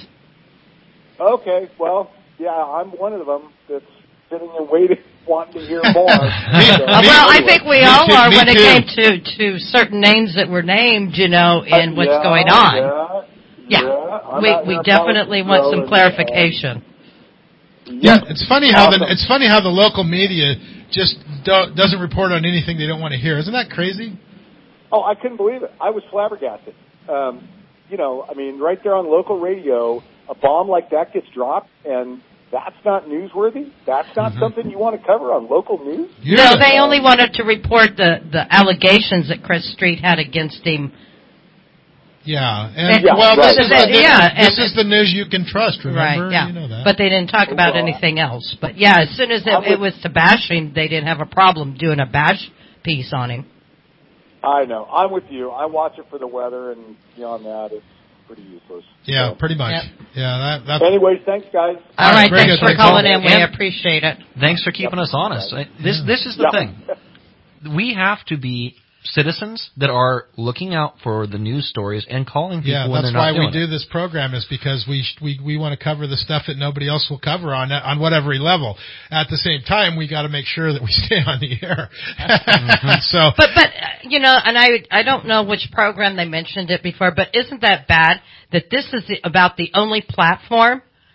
Okay, well, yeah, I'm one of them that's sitting and waiting, wanting to hear more. so, Uh, well, I think we Me all too, are me when it too. came to, to certain names that were named, you know, and Uh, what's yeah, going on. Yeah, Yeah. yeah. I'm we out we here definitely want some and, clarification. Uh, Yeah, it's funny how awesome. the it's funny how the local media just do, doesn't report on anything they don't want to hear. Isn't that crazy? Oh, I couldn't believe it. I was flabbergasted. Um, you know, I mean, right there on local radio, a bomb like that gets dropped, and that's not newsworthy? That's not Mm-hmm. something you want to cover on local news? No, they only wanted to report the, the allegations that Chris Street had against him. Yeah, and Yeah, well, right, this is right. the, Yeah, this and- is the news you can trust. Remember, Right, yeah. you know that. But they didn't talk about Well, anything else. But yeah, as soon as I'm it, it with- was to bash him, they didn't have a problem doing a bash piece on him. I know. I'm with you. I watch it for the weather, and beyond that, it's pretty useless. yeah, So. pretty much. Yep. Yeah, that, that's Anyways, thanks, guys. All right, very thanks good. for Thanks, calling Paul. in. We And- appreciate it. Thanks for keeping us honest. I- This this is the Yeah. thing. We have to be citizens that are looking out for the news stories and calling people yeah. when That's they're why not we doing do it. this program is because we sh- we we want to cover the stuff that nobody else will cover on on whatever level. At the same time, we got to make sure that we stay on the air. So, But but uh, you know, and I I don't know which program they mentioned it before, but isn't that bad that this is the, about the only platform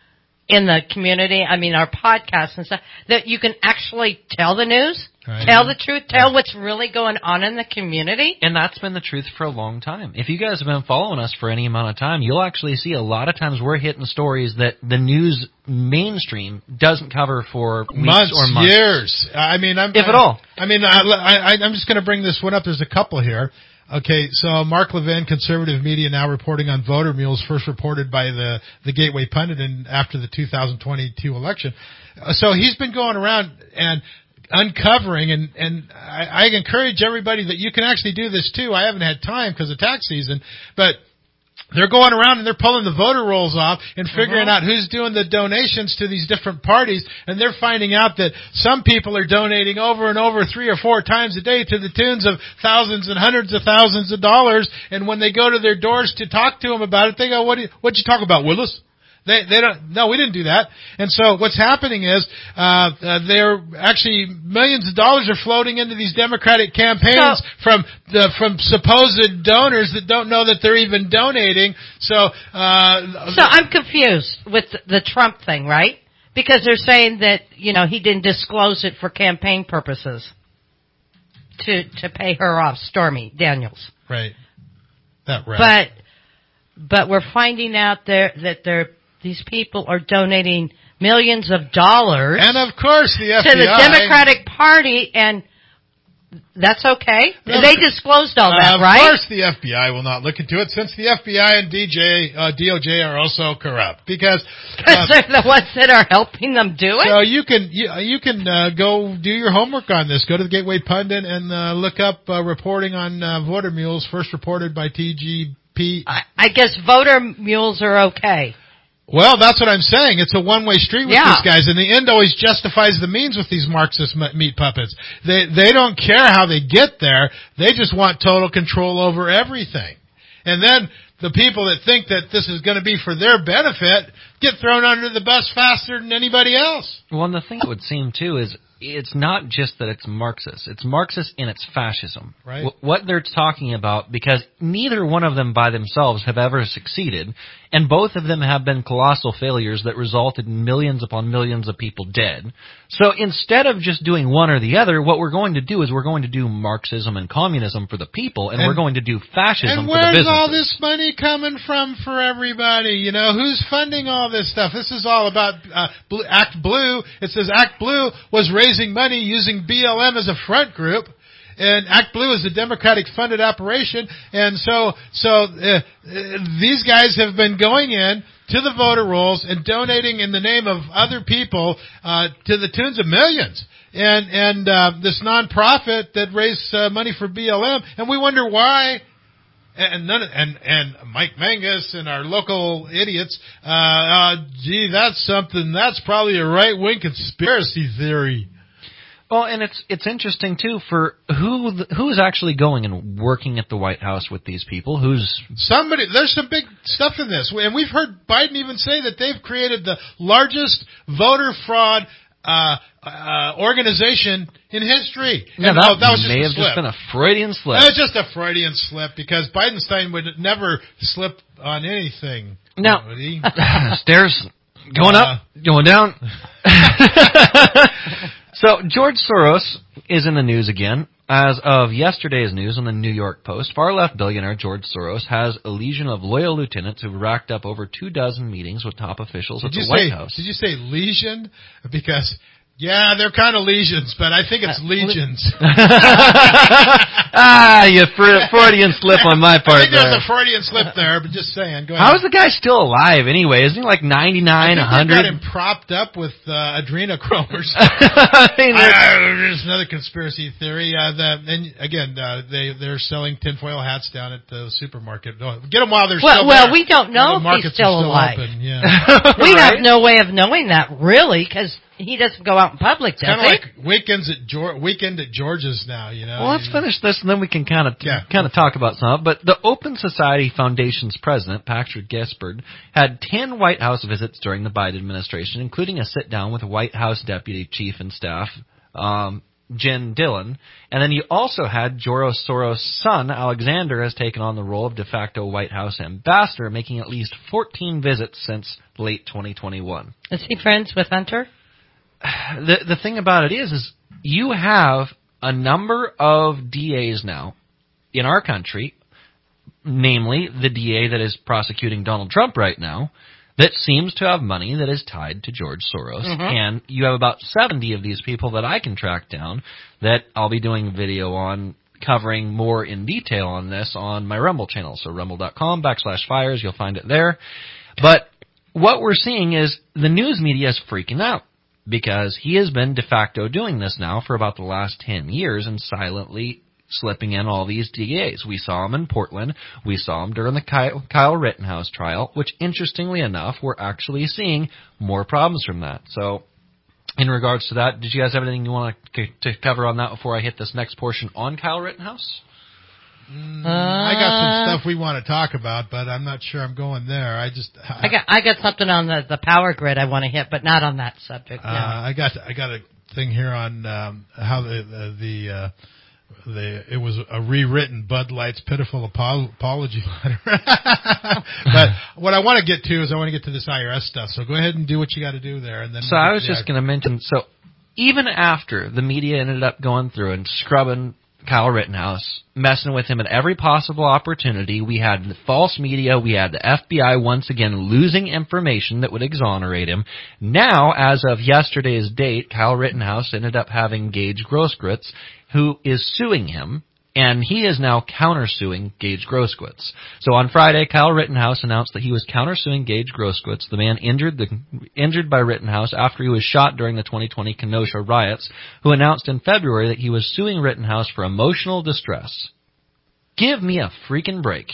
in the community, I mean our podcasts and stuff, that you can actually tell the news, Right. tell the truth, tell what's really going on in the community. And that's been the truth for a long time. If you guys have been following us for any amount of time, you'll actually see a lot of times we're hitting stories that the news mainstream doesn't cover for weeks months, or months. years. I mean, I'm, If at all. I mean, I, I, I'm just going to bring this one up. There's a couple here. Okay, so Mark Levin, conservative media, now reporting on voter mules, first reported by the, the Gateway Pundit in, after the two thousand twenty-two election. Uh, So he's been going around and uncovering, and, and I, I encourage everybody that you can actually do this too. I haven't had time because of tax season, but they're going around and they're pulling the voter rolls off and figuring Uh-huh. out who's doing the donations to these different parties, and they're finding out that some people are donating over and over three or four times a day to the tunes of thousands and hundreds of thousands of dollars, and when they go to their doors to talk to them about it, they go, what do you, what'd you talk about, Willis? They, they don't, no, we didn't do that. And so what's happening is, uh, uh they're actually, millions of dollars are floating into these Democratic campaigns So- from the, from supposed donors that don't know that they're even donating. So, uh, So I'm confused with the Trump thing, right? Because they're saying that, you know, he didn't disclose it for campaign purposes to to pay her off, Stormy Daniels. right. That right. But but we're finding out there that they're these people are donating millions of dollars, and of course the F B I to the Democratic Party, and that's okay. No, they disclosed all that, of right? Of course the F B I will not look into it, since the F B I and D J, uh, D O J are also corrupt, because Because uh, they're the ones that are helping them do it. So you can you, you can uh, go do your homework on this. Go to the Gateway Pundit and uh, look up uh, reporting on uh, voter mules, first reported by T G P. I, I guess voter mules are okay. Well, that's what I'm saying. It's a one-way street with Yeah. these guys, and the end always justifies the means with these Marxist m- meat puppets. They they don't care how they get there. They just want total control over everything. And then the people that think that this is going to be for their benefit get thrown under the bus faster than anybody else. Well, and the thing it would seem, too, is it's not just that it's Marxist. It's Marxist in its fascism. Right. Wh- What they're talking about, because neither one of them by themselves have ever succeeded, and both of them have been colossal failures that resulted in millions upon millions of people dead. So instead of just doing one or the other, what we're going to do is we're going to do Marxism and communism for the people, and, And- we're going to do fascism And for the where's businesses. all this money coming from for everybody? You know, who's funding all this stuff? This is all about uh, Blue, Act Blue. It says Act Blue was raising money using B L M as a front group. And Act Blue is a Democratic-funded operation, and so so uh, uh, these guys have been going in to the voter rolls and donating in the name of other people uh, to the tunes of millions. And and uh, this nonprofit that raised uh, money for B L M, and we wonder why. And none, and and Mike Mangus and our local idiots. Uh, uh, gee, that's something. That's probably a right-wing conspiracy theory. Well, and it's it's interesting too for who who's actually going and working at the White House with these people. Who's Somebody, there's some big stuff in this, and we've heard Biden even say that they've created the largest voter fraud uh, uh, organization in history. yeah, And, that, oh, that was just may a have slip. just been a Freudian slip. That was just a Freudian slip, because Bidenstein would never slip on anything. No. would he? Stairs going Uh, up, going down. So George Soros is in the news again. As of yesterday's news on the New York Post, far-left billionaire George Soros has a legion of loyal lieutenants who've racked up over two dozen meetings with top officials Did at you the White say? House. Did you say lesion? Because yeah, they're kind of lesions, but I think it's legions. Ah, you Fre- Freudian slip on my I part think there's there. a Freudian slip there, but just saying. Go ahead. How is the guy still alive anyway? Isn't he like ninety-nine, I one think they got hundred? him propped up with uh, adrenochromers. I mean, they're- Ah, there's another conspiracy theory. Uh, the, and again, uh, they they're selling tinfoil hats down at the supermarket. Oh, get them while they're Well, still well, there. we don't know While the if he's markets still are still alive. Open. Yeah. We Right? have no way of knowing that, really, because he doesn't go out in public, does Kind of he? like weekends at Geor- weekend at George's now. You know. Well, let's finish this and then we can kind of Yeah. kind of talk about some. But the Open Society Foundation's president, Patrick Gaspard, had ten White House visits during the Biden administration, including a sit-down with White House Deputy Chief and Staff um, Jen Dillon. And then you also had George Soros' son, Alexander, has taken on the role of de facto White House ambassador, making at least fourteen visits since late twenty twenty-one. Is he friends with Hunter? The the thing about it is, is you have a number of D As now in our country, namely the D A that is prosecuting Donald Trump right now, that seems to have money that is tied to George Soros. Mm-hmm. And you have about seventy of these people that I can track down that I'll be doing a video on, covering more in detail on this on my Rumble channel. So rumble.com backslash fires, you'll find it there. But what we're seeing is the news media is freaking out because he has been de facto doing this now for about the last ten years and silently slipping in all these D As. We saw him in Portland. We saw him during the Kyle, Kyle Rittenhouse trial, which, interestingly enough, we're actually seeing more problems from that. So, in regards to that, did you guys have anything you want to, to cover on that before I hit this next portion on Kyle Rittenhouse? Mm, uh, I got some stuff we want to talk about, but I'm not sure I'm going there. I just I, I got I got something on the, the power grid I want to hit, but not on that subject. No. Uh, I got I got a thing here on um, how the the. the uh, The, it was a rewritten Bud Light's pitiful apology letter. But what I want to get to is I want to get to this I R S stuff. So go ahead and do what you got to do there. And then so we'll I was just going to mention, so even after the media ended up going through and scrubbing Kyle Rittenhouse, messing with him at every possible opportunity, we had the false media, we had the F B I once again losing information that would exonerate him. Now, as of yesterday's date, Kyle Rittenhouse ended up having Gage Grosskreutz, who is suing him, and he is now countersuing Gage Grosskreutz. So on Friday, Kyle Rittenhouse announced that he was countersuing Gage Grosskreutz, the man injured the, injured by Rittenhouse after he was shot during the twenty twenty Kenosha riots, who announced in February that he was suing Rittenhouse for emotional distress. Give me a freaking break.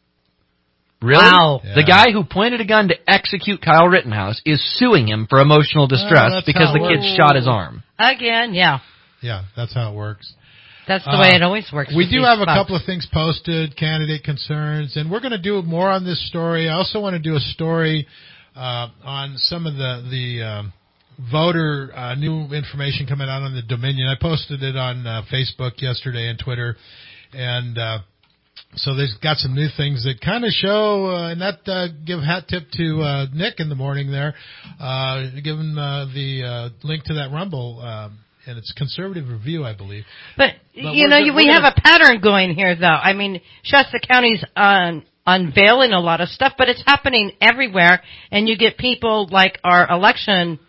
Really? Wow. The Yeah. guy who pointed a gun to execute Kyle Rittenhouse is suing him for emotional distress that's because how the it kid shot his arm. Again, yeah. Yeah, that's how it works. That's the Uh, way it always works. We with do these have a spots. couple of things posted, candidate concerns, and we're going to do more on this story. I also want to do a story uh, on some of the the um, voter uh, new information coming out on the Dominion. I posted it on uh, Facebook yesterday and Twitter, and uh, so they've got some new things that kind of show, uh, and that uh, give hat tip to uh, Nick in the morning there, uh, give him uh, the uh, link to that Rumble. Um, And it's Conservative Review, I believe. But, But you we're know, go- you, we're we have gonna- a pattern going here, though. I mean, Shasta County's un, unveiling a lot of stuff, but it's happening everywhere, and you get people like our election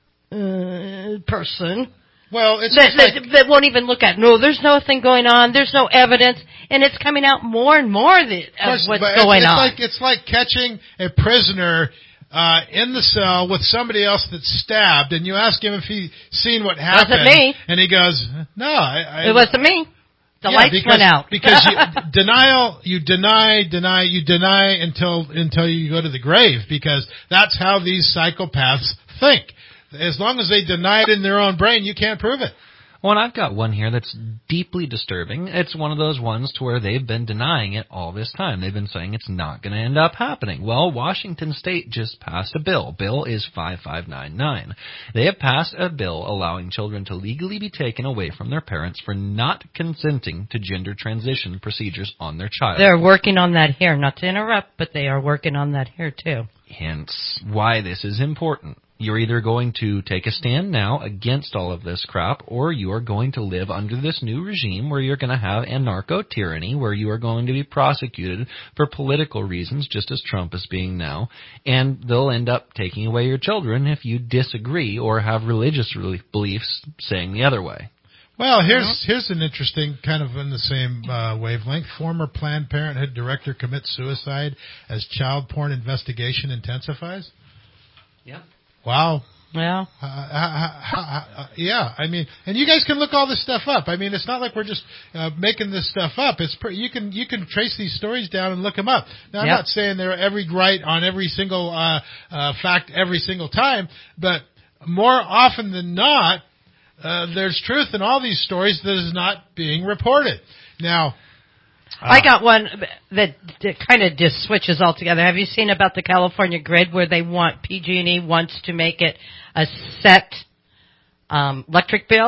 uh, person. Well, it's that, just like, that, that won't even look at. No, there's nothing going on. There's no evidence, and it's coming out more and more that, of course, what's but it's, going it's on. like it's like catching a prisoner uh, in the cell with somebody else that's stabbed, and you ask him if he's seen what happened, Wasn't me. and he goes, "No, I." I it wasn't me. The yeah, lights because, went out. because you, denial, you deny, deny, you deny until until you go to the grave, because that's how these psychopaths think. As long as they deny it in their own brain, you can't prove it. Well, and I've got one here that's deeply disturbing. It's one of those ones to where they've been denying it all this time. They've been saying it's not going to end up happening. Well, Washington State just passed a bill. Bill is five five nine nine. They have passed a bill allowing children to legally be taken away from their parents for not consenting to gender transition procedures on their child. They're working on that here. Not to interrupt, but they are working on that here, too. Hence why this is important. You're either going to take a stand now against all of this crap, or you are going to live under this new regime where you're going to have anarcho-tyranny, where you are going to be prosecuted for political reasons, just as Trump is being now, and they'll end up taking away your children if you disagree or have religious beliefs saying the other way. Well, here's here's an interesting kind of in the same uh, wavelength. Former Planned Parenthood director commits suicide as child porn investigation intensifies. Yeah. Wow. Yeah. Uh, uh, uh, uh, yeah. I mean, and you guys can look all this stuff up. I mean, it's not like we're just uh, making this stuff up. It's pre- you can you can trace these stories down and look them up. Now, I'm Yep. not saying they're every right on every single uh, uh, fact every single time, but more often than not, uh, there's truth in all these stories that is not being reported. Now, uh, I got one that, that kind of just switches altogether. Have you seen about the California grid where they want, P G and E wants to make it a set um, electric bill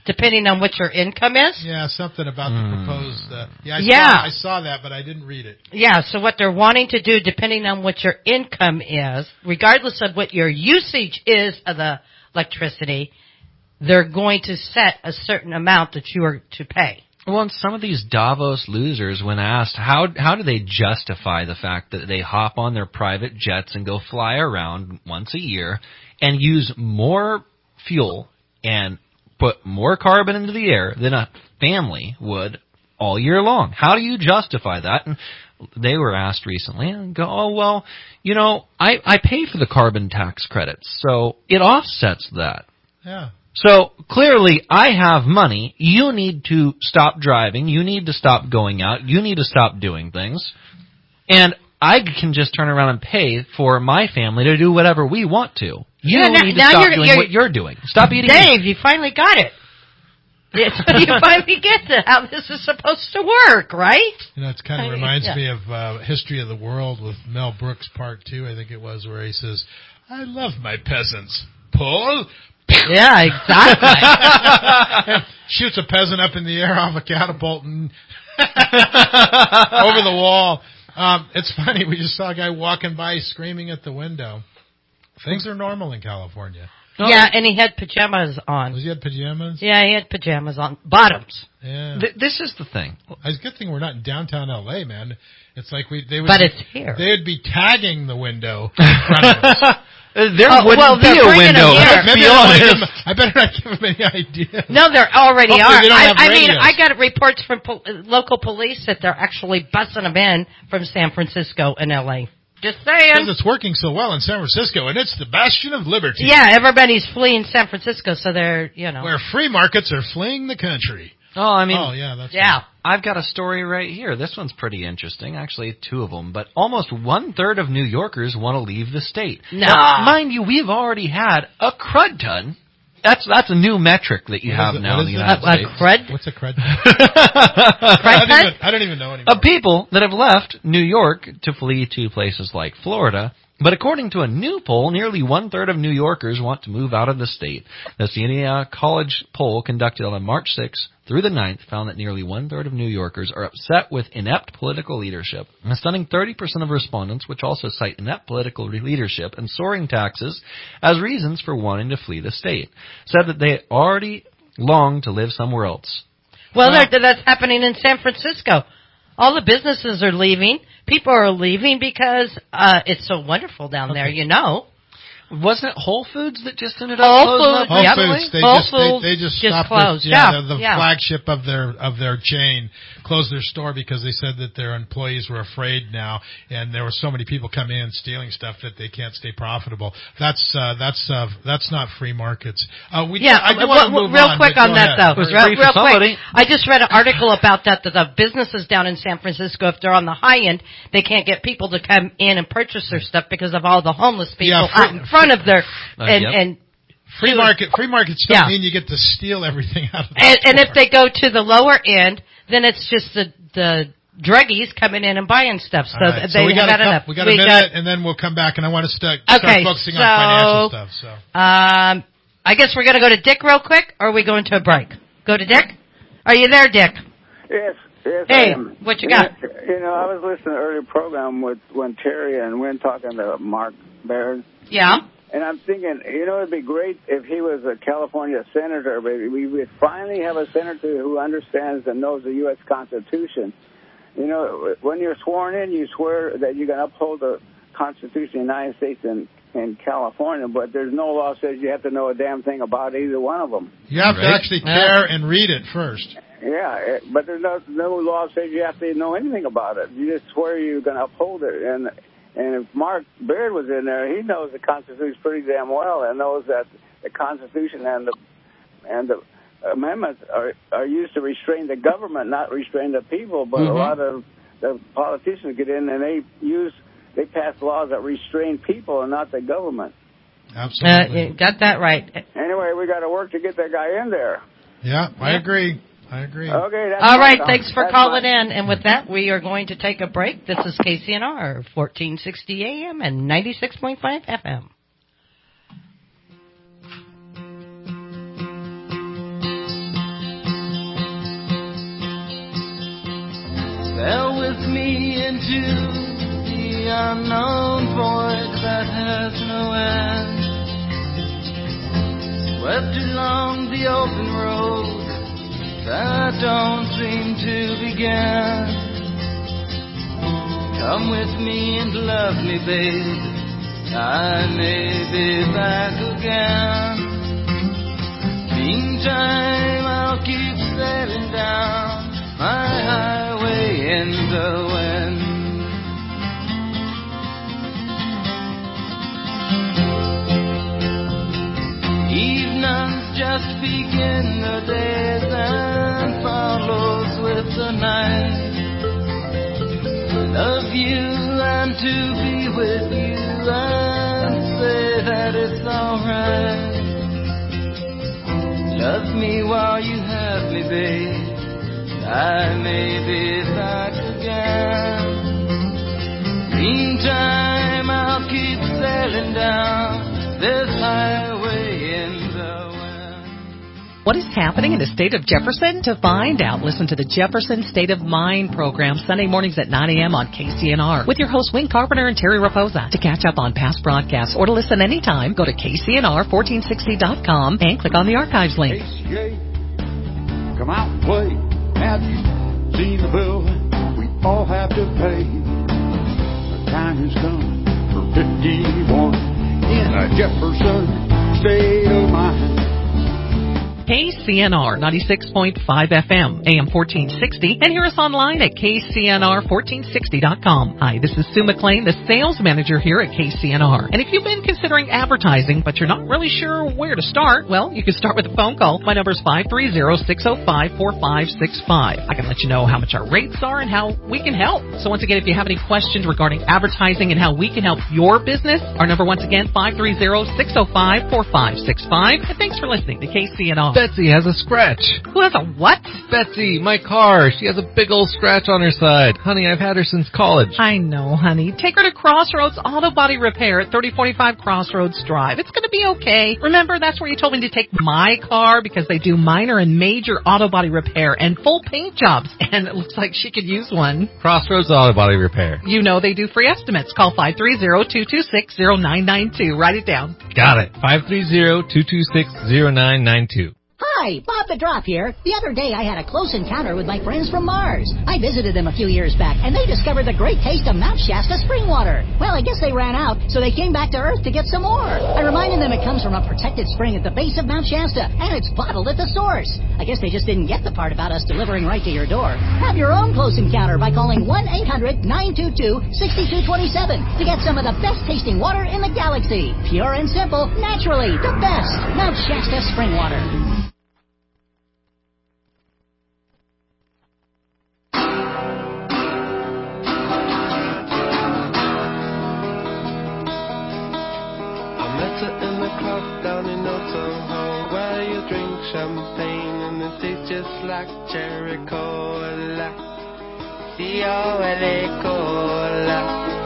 depending on what your income is. Yeah, something about the proposed. Uh, yeah, I, Yeah. Saw, I saw that, but I didn't read it. Yeah, so what they're wanting to do, depending on what your income is, regardless of what your usage is of the electricity, they're going to set a certain amount that you are to pay. Well, and some of these Davos losers, when asked how how do they justify the fact that they hop on their private jets and go fly around once a year and use more fuel and put more carbon into the air than a family would all year long? How do you justify that? And they were asked recently and go, oh, well, you know, I, I pay for the carbon tax credits, so it offsets that. Yeah. So clearly I have money. You need to stop driving. You need to stop going out. You need to stop doing things. And I can just turn around and pay for my family to do whatever we want to. You Yeah, now- need to now stop you're- doing you're- what you're doing. Stop eating Dave, meat. you finally got it. It's when you finally get to how this is supposed to work, right? You know, it kind I of mean, reminds yeah. me of uh, History of the World with Mel Brooks Part Two, I think it was, where he says, "I love my peasants, Paul." Yeah, exactly. Shoots a peasant up in the air off a catapult and over the wall. Um, it's funny. We just saw a guy walking by screaming at the window. Things are normal in California. Yeah, and he had pajamas on. Was he had pajamas? Yeah, he had pajamas on. Bottoms. Yeah. Th- this is the thing. It's a good thing we're not in downtown L A, man. It's like we they would But be, it's here. They would be tagging the window in front of us. There Oh, wouldn't well, be they're a bringing window. them here. Let's Maybe be I, don't wanna give honest. them- I better not give them any idea. No, there already Hopefully are. they don't I, have I mean, radios. I got reports from pol- local police that they're actually busing them in from San Francisco and L A. Just saying. Because it's working so well in San Francisco, and it's the bastion of liberty. Yeah, everybody's fleeing San Francisco, so they're, you know. Where free markets are fleeing the country. Oh, I mean, oh yeah, that's yeah. I've got a story right here. This one's pretty interesting. Actually, two of them. But almost one third of New Yorkers want to leave the state. No. Now, mind you, we've already had a crud ton. That's that's a new metric that you What have is it- now what in the is it? United A- a States. crud? What's a crud? Crud I, don't ton? even, I don't even know anymore. Of people that have left New York to flee to places like Florida. But according to a new poll, nearly one-third of New Yorkers want to move out of the state. The Siena College poll conducted on March sixth through the ninth found that nearly one-third of New Yorkers are upset with inept political leadership. A stunning thirty percent of respondents, which also cite inept political leadership and soaring taxes as reasons for wanting to flee the state, said that they already long to live somewhere else. Well, Well- they're- that's happening in San Francisco. All the businesses are leaving. People are leaving because uh it's so wonderful down there, you know. Wasn't it Whole Foods that just ended up Whole closing Foods, up? Whole Yep. Foods, they Whole just they, Foods they just just stopped closed. Their, yeah, Yeah, the, the yeah. flagship of their of their chain closed their store because they said that their employees were afraid now, and there were so many people coming in stealing stuff that they can't stay profitable. That's uh, that's uh, that's not free markets. Uh, we Yeah, I do uh, want to well, move real on, quick but on go that ahead. though. was Real, free for real somebody. quick. I just read an article about that that the businesses down in San Francisco, if they're on the high end, they can't get people to come in and purchase their stuff because of all the homeless people Yeah, free- out in front of their Uh, and yep. and Free market free markets don't Yeah. mean you get to steal everything out of the and, and store. if they go to the lower end, then it's just the the druggies coming in and buying stuff. So All right, they so we got, have a, enough. couple, we got a minute, and then we'll come back, and I want to start, start Okay, focusing so, on financial stuff. So. Um, I guess we're going to go to Dick real quick, or are we going to a break? Go to Dick? Are you there, Dick? Yes, yes, Hey, I am. what you got? You know, I was listening to an earlier program with when Terry and Wynn talking to Mark Baird, Yeah. and I'm thinking, you know, it'd be great if he was a California senator, but we would finally have a senator who understands and knows the U S Constitution. You know, when you're sworn in, you swear that you're going to uphold the Constitution of the United States and in California, but there's no law that says you have to know a damn thing about either one of them. You have to Right. actually care and read it first. Yeah, it- but there's no, no law that says you have to know anything about it. You just swear you're going to uphold it. And and if Mark Baird was in there, he knows the Constitution pretty damn well and knows that the Constitution and the and the amendments are are used to restrain the government, not restrain the people. But Mm-hmm. a lot of the politicians get in and they use they pass laws that restrain people and not the government. Uh, Absolutely. you got that right. Anyway, we got to work to get that guy in there. Yeah, I agree. I agree. Okay. That's All right, fine. thanks for That's calling fine. in. And with that, we are going to take a break. This is K C N R, fourteen sixty A M and ninety-six point five F M. with me into the unknown void that has no end. Swept along the open road that don't seem to begin. Come with me and love me, babe. I may be back again. Meantime, I'll keep sailing down my highway in the wind. Evenings just begin the days and follows with the night. Love you and to be with you and say that it's alright. Love me while you have me, babe. I may be back again. Meantime, I'll keep sailing down this highway in the wind. What is happening in the state of Jefferson? To find out, listen to the Jefferson State of Mind program Sunday mornings at nine a.m. on K C N R with your hosts Wayne Carpenter and Terry Raposa. To catch up on past broadcasts or to listen anytime, go to K C N R fourteen sixty dot com and click on the archives link. K C A, come out and play. Have you seen the bill we all have to pay? The time has come for fifty-one in a Jefferson State of Mind. K C N R ninety-six point five F M, A M fourteen sixty, and hear us online at K C N R fourteen sixty dot com. Hi, this is Sue McLean, the sales manager here at K C N R. And if you've been considering advertising, but you're not really sure where to start, well, you can start with a phone call. My number is five three zero, six zero five, four five six five. I can let you know how much our rates are and how we can help. So once again, if you have any questions regarding advertising and how we can help your business, our number once again, five three zero, six zero five, four five six five. And thanks for listening to K C N R. Betsy has a scratch. Who has a what? Betsy, my car. She has a big old scratch on her side. Honey, I've had her since college. I know, honey. Take her to Crossroads Auto Body Repair at thirty forty-five Crossroads Drive. It's going to be okay. Remember, that's where you told me to take my car because they do minor and major auto body repair and full paint jobs. And it looks like she could use one. Crossroads Auto Body Repair. You know they do free estimates. Call five three zero, two two six, zero nine nine two. Write it down. Got it. five three zero, two two six, zero nine nine two. Hi, Bob the Drop here. The other day I had a close encounter with my friends from Mars. I visited them a few years back, and they discovered the great taste of Mount Shasta spring water. Well, I guess they ran out, so they came back to Earth to get some more. I reminded them it comes from a protected spring at the base of Mount Shasta, and it's bottled at the source. I guess they just didn't get the part about us delivering right to your door. Have your own close encounter by calling one eight hundred, nine two two, six two two seven to get some of the best tasting water in the galaxy. Pure and simple, naturally, the best. Mount Shasta spring water. Champagne and it tastes just like cherry cola. C O L A cola.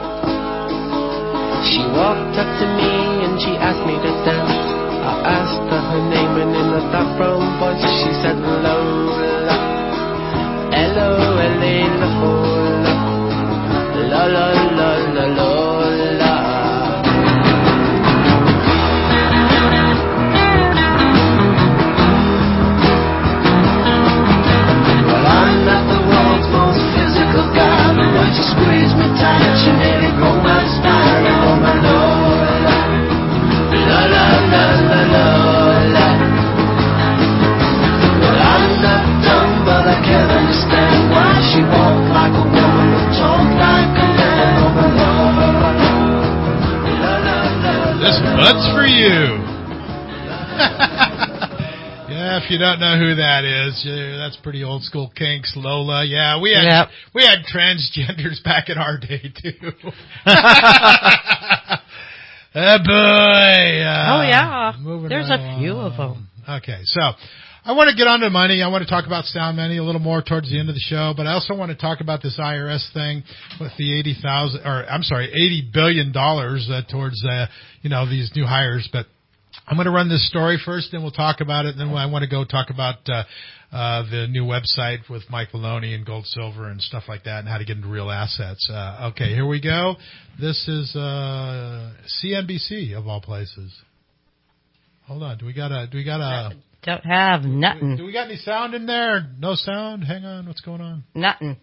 She walked up to me and she asked me to dance. I asked her her name and in a dark brown voice she said Lola. L O L A Lola. La la la la Lola. She squeezed me tight, she nearly broke my spine. Oh my Lola, la la la la Lola. Well, I'm not dumb, but I can't understand why she walked like a woman and talked like a man. Oh my Lola, la la la. This but's for you. Yeah, if you don't know who that is, uh, that's pretty old school Kinks, Lola. Yeah, we had Yep. we had transgenders back in our day too. Oh boy! Uh, oh yeah, moving there's right a few along. of them. Okay, so I want to get on to money. I want to talk about sound money a little more towards the end of the show, but I also want to talk about this I R S thing with the eighty thousand, or I'm sorry, eighty billion dollars uh, towards uh, you know these new hires, but. I'm going to run this story first, then we'll talk about it, and then I want to go talk about uh, uh, the new website with Mike Maloney and gold, silver, and stuff like that, and how to get into real assets. Uh, okay, here we go. This is uh, C N B C of all places. Hold on. Do we got a? Do we got a? Don't have nothing. Do we got any sound in there? No sound. Hang on. What's going on? Nothing.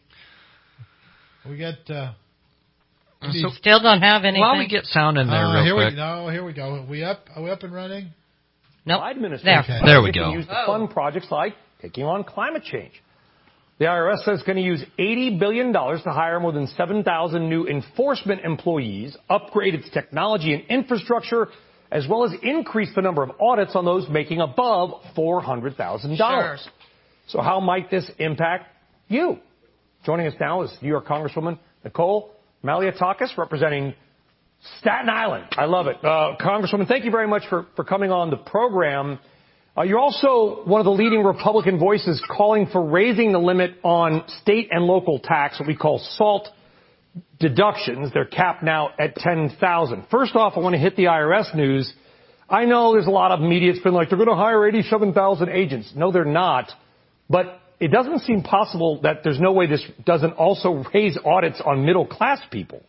We got. Uh, so still don't have anything. While we get sound in there, uh, real here quick. We, no, here we go. Are we up? Are we up and running? Nope. Administration There. There we can go. use to fund projects like taking on climate change. The I R S says it's going to use eighty billion dollars to hire more than seven thousand new enforcement employees, upgrade its technology and infrastructure, as well as increase the number of audits on those making above four hundred thousand dollars. Sure. So how might this impact you? Joining us now is New York Congresswoman Nicole Malliotakis, representing Staten Island. I love it. Uh, Congresswoman, thank you very much for, for coming on the program. Uh, you're also one of the leading Republican voices calling for raising the limit on state and local tax, what we call SALT deductions. They're capped now at ten thousand dollars. First off, I want to hit the I R S news. I know there's a lot of media that's been like, they're going to hire eighty-seven thousand agents. No, they're not. But it doesn't seem possible that there's no way this doesn't also raise audits on middle-class people.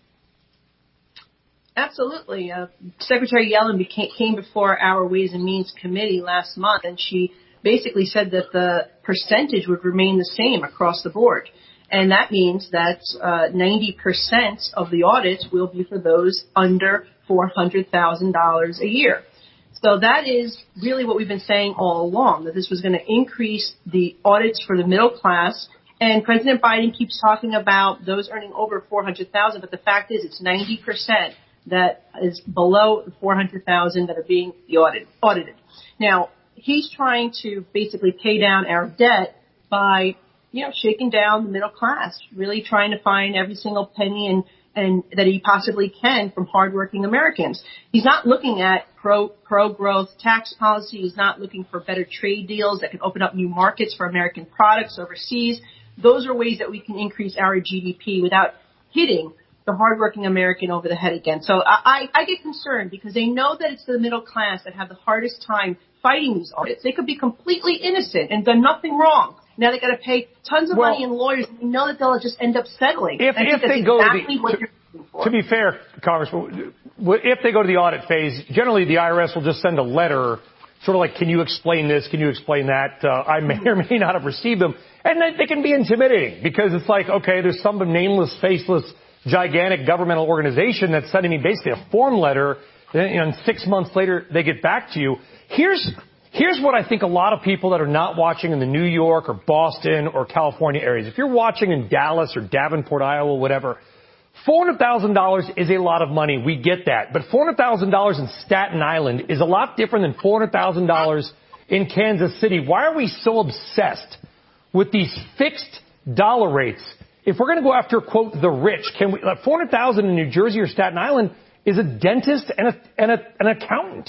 Absolutely. Uh, Secretary Yellen became, came before our Ways and Means Committee last month, and she basically said that the percentage would remain the same across the board. And that means that uh, ninety percent of the audits will be for those under four hundred thousand dollars a year. So that is really what we've been saying all along, that this was going to increase the audits for the middle class. And President Biden keeps talking about those earning over four hundred thousand dollars, but the fact is it's ninety percent that is below four hundred thousand dollars that are being audit, audited. Now, he's trying to basically pay down our debt by, you know, shaking down the middle class, really trying to find every single penny and, and that he possibly can from hardworking Americans. He's not looking at pro, pro-growth tax policy. He's not looking for better trade deals that can open up new markets for American products overseas. Those are ways that we can increase our G D P without hitting the hardworking American over the head again. So I, I get concerned because they know that it's the middle class that have the hardest time fighting these audits. They could be completely innocent and done nothing wrong. Now they got to pay tons of well, money in lawyers, and we know that they'll just end up settling. If, I if think they that's go exactly to the, what to, you're looking for. To be fair, Congressman, if they go to the audit phase, generally the I R S will just send a letter, sort of like, can you explain this? Can you explain that? Uh, I may or may not have received them. And they, they can be intimidating because it's like, okay, there's some nameless, faceless, gigantic governmental organization that's sending me basically a form letter, and six months later they get back to you. Here's here's what I think a lot of people that are not watching in the New York or Boston or California areas. If you're watching in Dallas or Davenport, Iowa, whatever, four hundred thousand dollars is a lot of money. We get that. But four hundred thousand dollars in Staten Island is a lot different than four hundred thousand dollars in Kansas City. Why are we so obsessed with these fixed dollar rates? If we're going to go after, quote, the rich, can we, like four hundred thousand dollars in New Jersey or Staten Island is a dentist and a, and a, an accountant.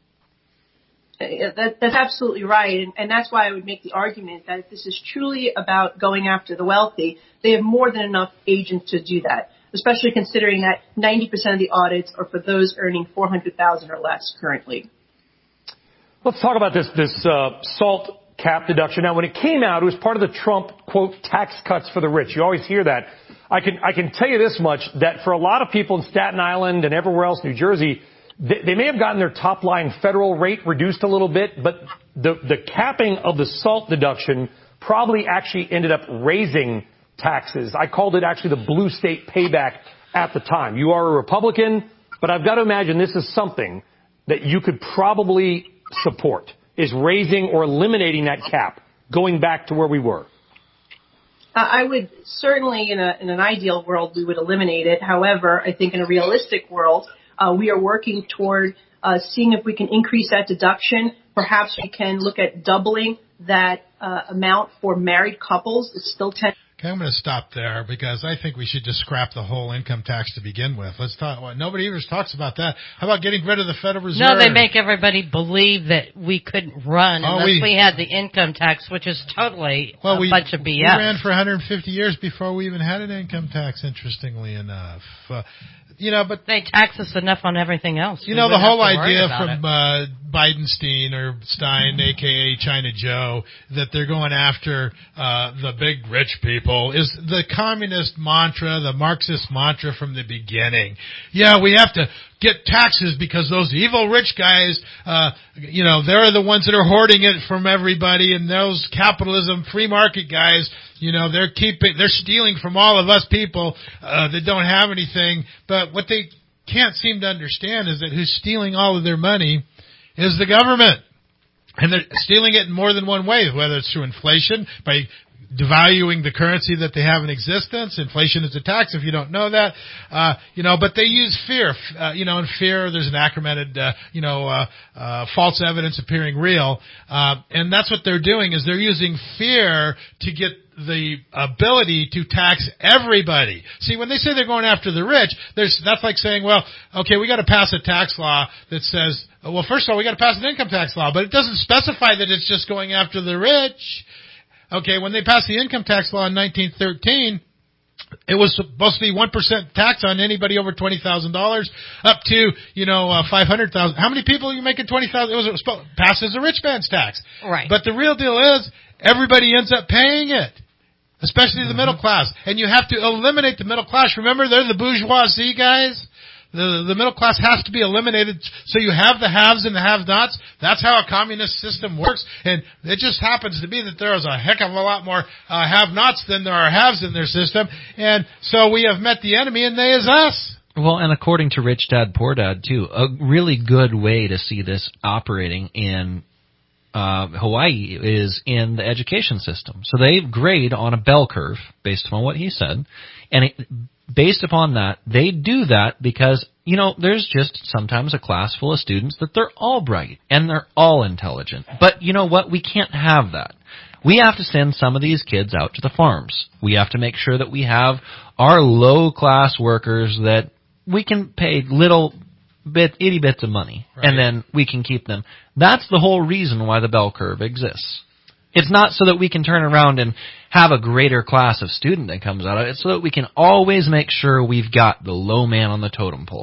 That, that's absolutely right. And, and that's why I would make the argument that if this is truly about going after the wealthy, they have more than enough agents to do that, especially considering that ninety percent of the audits are for those earning four hundred thousand dollars or less currently. Let's talk about this, this uh, SALT cap deduction. Now, when it came out, it was part of the Trump, quote, tax cuts for the rich. You always hear that. I can, I can tell you this much, that for a lot of people in Staten Island and everywhere else, New Jersey, they, they may have gotten their top line federal rate reduced a little bit, but the, the capping of the SALT deduction probably actually ended up raising taxes. I called it actually the blue state payback at the time. You are a Republican, but I've got to imagine this is something that you could probably support, is raising or eliminating that cap, going back to where we were. Uh, I would certainly, in, a, in an ideal world, we would eliminate it. However, I think in a realistic world, uh, we are working toward uh, seeing if we can increase that deduction. Perhaps we can look at doubling that uh, amount for married couples. It's still ten. Okay, I'm going to stop there because I think we should just scrap the whole income tax to begin with. Let's talk. Well, nobody even talks about that. How about getting rid of the Federal Reserve? No, they make everybody believe that we couldn't run oh, unless we, we had the income tax, which is totally well, a we, bunch of B S. We ran for one hundred fifty years before we even had an income tax, interestingly enough. Uh, you know, but they tax us enough on everything else. You we know, the whole have to idea from uh, Bidenstein or Stein, a k a. China Joe, that they're going after uh, the big rich people is the communist mantra, the Marxist mantra from the beginning. Yeah, we have to get taxes because those evil rich guys, uh, you know, they're the ones that are hoarding it from everybody, and those capitalism, free market guys, you know, they're keeping, they're stealing from all of us people uh, that don't have anything. But what they can't seem to understand is that who's stealing all of their money is the government. And they're stealing it in more than one way, whether it's through inflation, by devaluing the currency that they have in existence. Inflation is a tax, if you don't know that. Uh, you know, but they use fear. Uh, you know, in fear, there's an acromated, uh, you know, uh, uh, false evidence appearing real. Uh, and that's what they're doing, is they're using fear to get the ability to tax everybody. See, when they say they're going after the rich, there's, that's like saying, well, okay, we got to pass a tax law that says, well, first of all, we got to pass an income tax law, but it doesn't specify that it's just going after the rich. Okay, when they passed the income tax law in nineteen thirteen, it was supposed to be one percent tax on anybody over twenty thousand dollars up to, you know, uh, five hundred thousand dollars. How many people are you making twenty thousand dollars? It was supposed, passed as a rich man's tax. Right. But the real deal is everybody ends up paying it, especially the middle class. And you have to eliminate the middle class. Remember, they're the bourgeoisie guys. The, the middle class has to be eliminated, so you have the haves and the have-nots. That's how a communist system works, and it just happens to be that there is a heck of a lot more uh, have-nots than there are haves in their system, and so we have met the enemy, and they is us. Well, and according to Rich Dad Poor Dad, too, a really good way to see this operating in uh, Hawaii is in the education system. So they grade on a bell curve, based upon what he said, and it, based upon that, they do that because, you know, there's just sometimes a class full of students that they're all bright and they're all intelligent. But you know what? We can't have that. We have to send some of these kids out to the farms. We have to make sure that we have our low-class workers that we can pay little bit, itty bits of money, right, and then we can keep them. That's the whole reason why the bell curve exists. It's not so that we can turn around and have a greater class of student that comes out of it. It's so that we can always make sure we've got the low man on the totem pole.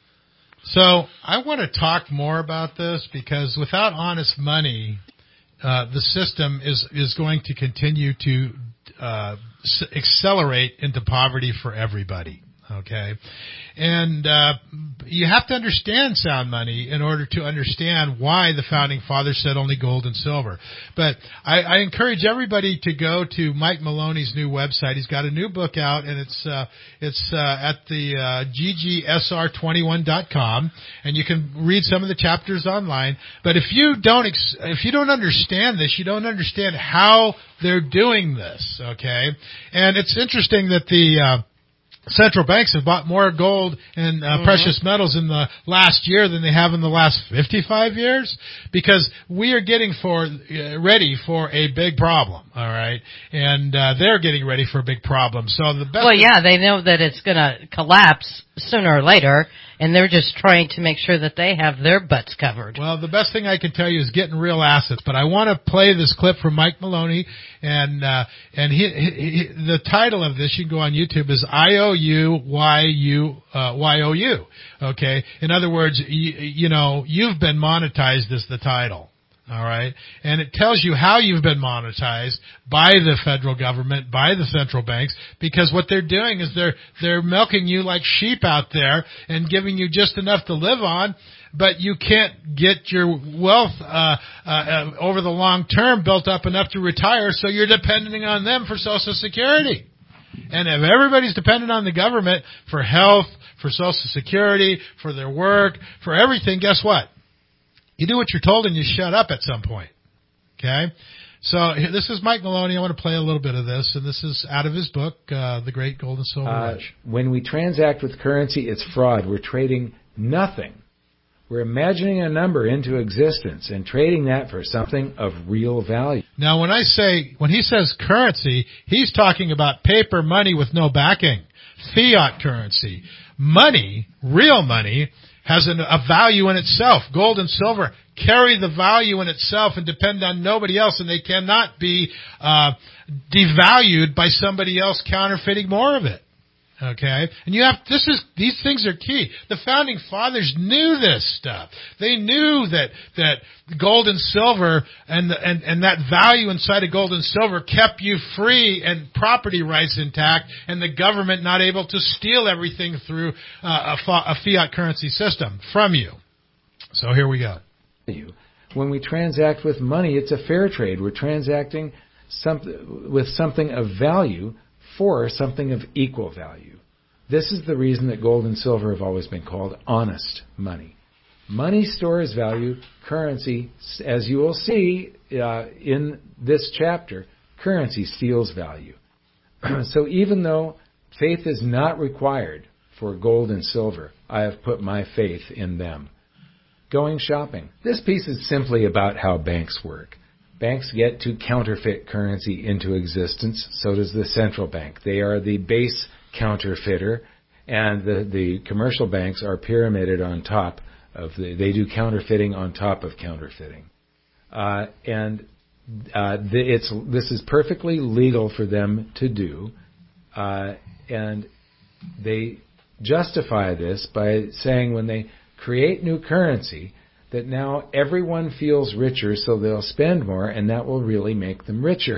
So I want to talk more about this because without honest money, uh, the system is, is going to continue to uh, s- accelerate into poverty for everybody. Okay, and uh, you have to understand sound money in order to understand why the Founding Fathers said only gold and silver. But I, I encourage everybody to go to Mike Maloney's new website. He's got a new book out, and it's uh, it's uh, at the uh, G G S R twenty-one dot com, and you can read some of the chapters online. But if you don't ex- if you don't understand this, you don't understand how they're doing this. Okay, and it's interesting that the uh, central banks have bought more gold and uh, mm-hmm. precious metals in the last year than they have in the last fifty-five years, because we are getting for uh, ready for a big problem. All right, and uh, they're getting ready for a big problem. So the best. Well, yeah, they know that it's going to collapse sooner or later, and they're just trying to make sure that they have their butts covered. Well, the best thing I can tell you is getting real assets. But I want to play this clip from Mike Maloney, and uh, and he, he, he, the title of this, you can go on YouTube, is I O U Y U Y O U. Okay, in other words, you, you know, you've been monetized is the title. All right, and it tells you how you've been monetized by the federal government, by the central banks, because what they're doing is they're they're milking you like sheep out there and giving you just enough to live on, but you can't get your wealth uh, uh, uh, over the long term built up enough to retire, so you're depending on them for Social Security. And if everybody's dependent on the government for health, for Social Security, for their work, for everything, guess what? You do what you're told and you shut up at some point. Okay? So this is Mike Maloney. I want to play a little bit of this, and this is out of his book, uh, The Great Gold and Silver uh, Rush. When we transact with currency, it's fraud. We're trading nothing. We're imagining a number into existence and trading that for something of real value. Now, when I say, when he says currency, he's talking about paper money with no backing, fiat currency. Money, real money, has an, a value in itself. Gold and silver carry the value in itself and depend on nobody else, and they cannot be uh, devalued by somebody else counterfeiting more of it. Okay, and you have this is these things are key. The founding fathers knew this stuff. They knew that that gold and silver and the, and and that value inside of gold and silver kept you free and property rights intact, and the government not able to steal everything through uh, a, fa- a fiat currency system from you. So here we go. When we transact with money, it's a fair trade. We're transacting some, with something of value for something of equal value. This is the reason that gold and silver have always been called honest money. Money stores value. Currency, as you will see uh, in this chapter, currency steals value. So even though faith is not required for gold and silver, I have put my faith in them. Going shopping. This piece is simply about how banks work. Banks get to counterfeit currency into existence. So does the central bank. They are the base counterfeiter, and the, the commercial banks are pyramided on top of the. They do counterfeiting on top of counterfeiting, uh, and uh, the, it's this is perfectly legal for them to do, uh, and they justify this by saying when they create new currency, that now everyone feels richer, so they'll spend more, and that will really make them richer.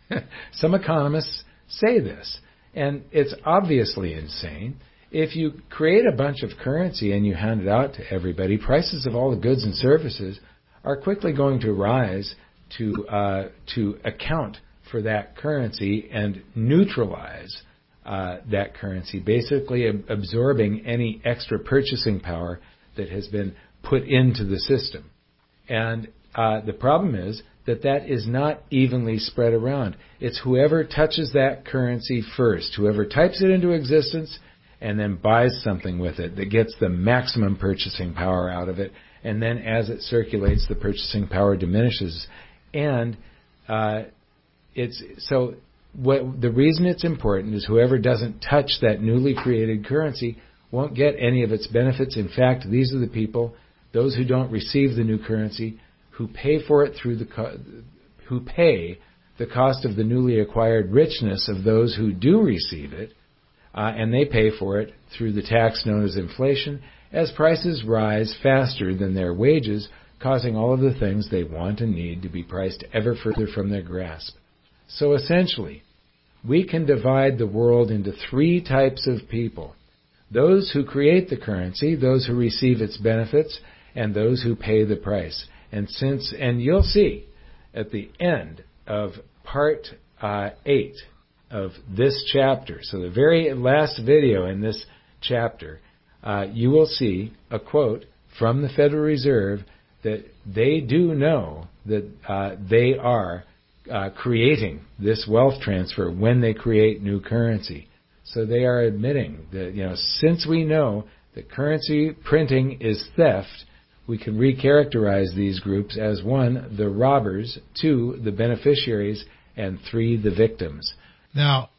Some economists say this, and it's obviously insane. If you create a bunch of currency and you hand it out to everybody, prices of all the goods and services are quickly going to rise to uh, to account for that currency and neutralize uh, that currency, basically ab- absorbing any extra purchasing power that has been put into the system. And uh, the problem is that that is not evenly spread around. It's whoever touches that currency first, whoever types it into existence and then buys something with it that gets the maximum purchasing power out of it. And then as it circulates, the purchasing power diminishes. And uh, it's so what the reason it's important is whoever doesn't touch that newly created currency won't get any of its benefits. In fact, these are the people, those who don't receive the new currency, who pay for it through the co- who pay the cost of the newly acquired richness of those who do receive it, uh, and they pay for it through the tax known as inflation, as prices rise faster than their wages, causing all of the things they want and need to be priced ever further from their grasp. So essentially, we can divide the world into three types of people. Those who create the currency, those who receive its benefits, and those who pay the price. And since, and you'll see at the end of part uh, eight of this chapter, so the very last video in this chapter, uh, you will see a quote from the Federal Reserve that they do know that uh, they are uh, creating this wealth transfer when they create new currency. So they are admitting that, you know, since we know that currency printing is theft, we can recharacterize these groups as one, the robbers, two, the beneficiaries, and three, the victims. Now,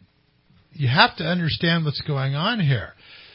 you have to understand what's going on here.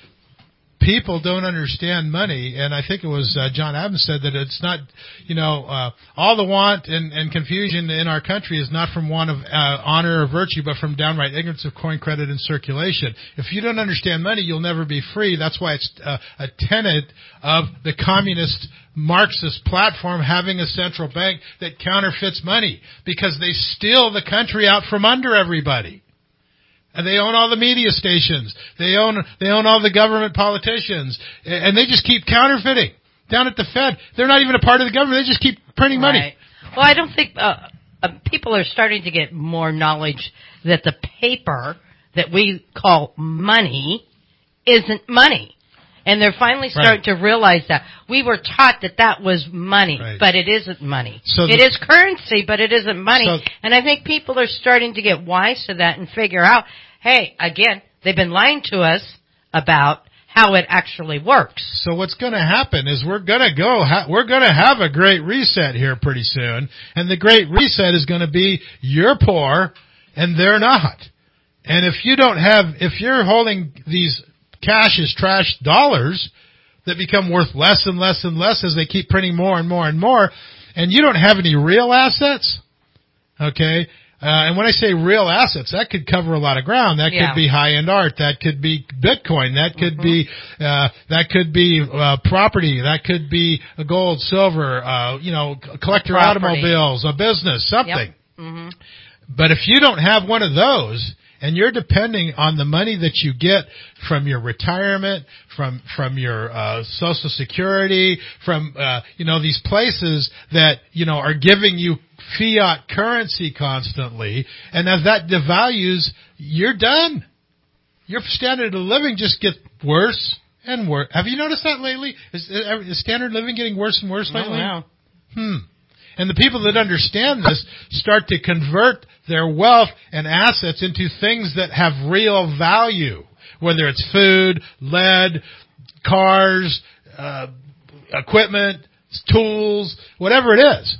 People don't understand money, and I think it was uh, John Adams said that it's not, you know, uh, all the want and, and confusion in our country is not from want of uh, honor or virtue, but from downright ignorance of coin, credit, and circulation. If you don't understand money, you'll never be free. That's why it's uh, a tenet of the communist Marxist platform having a central bank that counterfeits money, because they steal the country out from under everybody. And they own all the media stations. They own they own all the government politicians. And they just keep counterfeiting. Down at the Fed, they're not even a part of the government. They just keep printing money. Right. Well, I don't think uh, uh, people are starting to get more knowledge that the paper that we call money isn't money. And they're finally starting right. to realize that. We were taught that that was money, right. but it isn't money. So it the, is currency, but it isn't money. So, and I think people are starting to get wise to that and figure out, hey, again, they've been lying to us about how it actually works. So what's going to happen is we're going to go, ha- we're going to have a great reset here pretty soon. And the great reset is going to be you're poor and they're not. And if you don't have, if you're holding these cash is trash dollars that become worth less and less and less as they keep printing more and more and more, and you don't have any real assets, okay, Uh, and when I say real assets, that could cover a lot of ground. That Yeah. could be high-end art. That could be Bitcoin. That could Mhm. be uh, that could be uh, property. That could be gold, silver. Uh, you know, collector Property. automobiles, a business, something. Yep. Mm-hmm. But if you don't have one of those, and you're depending on the money that you get from your retirement, from from your uh, Social Security, from uh, you know these places that you know are giving you fiat currency constantly, and as that devalues, you're done. Your standard of living just gets worse and worse. Have you noticed that lately? Is, is standard of living getting worse and worse lately? Oh, wow. Hmm. And the people that understand this start to convert their wealth and assets into things that have real value, whether it's food, lead, cars, uh, equipment, tools, whatever it is.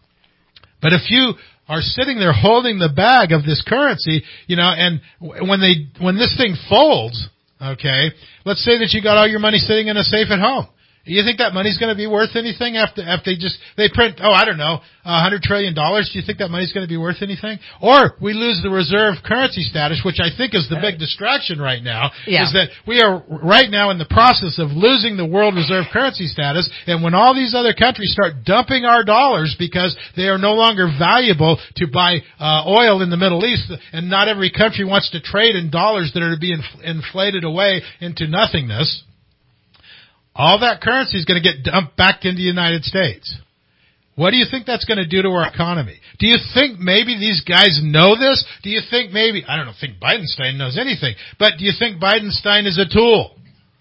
But if you are sitting there holding the bag of this currency, you know, and when they when this thing folds, okay, let's say that you got all your money sitting in a safe at home. You think that money's going to be worth anything after after they just they print oh I don't know a hundred trillion dollars? Do you think that money's going to be worth anything? Or we lose the reserve currency status, which I think is the big distraction right now. Yeah. Is that we are right now in the process of losing the world reserve currency status, and when all these other countries start dumping our dollars because they are no longer valuable to buy uh, oil in the Middle East, and not every country wants to trade in dollars that are to be inf- inflated away into nothingness. All that currency is going to get dumped back into the United States. What do you think that's going to do to our economy? Do you think maybe these guys know this? Do you think maybe, I don't think Bidenstein knows anything, but do you think Bidenstein is a tool?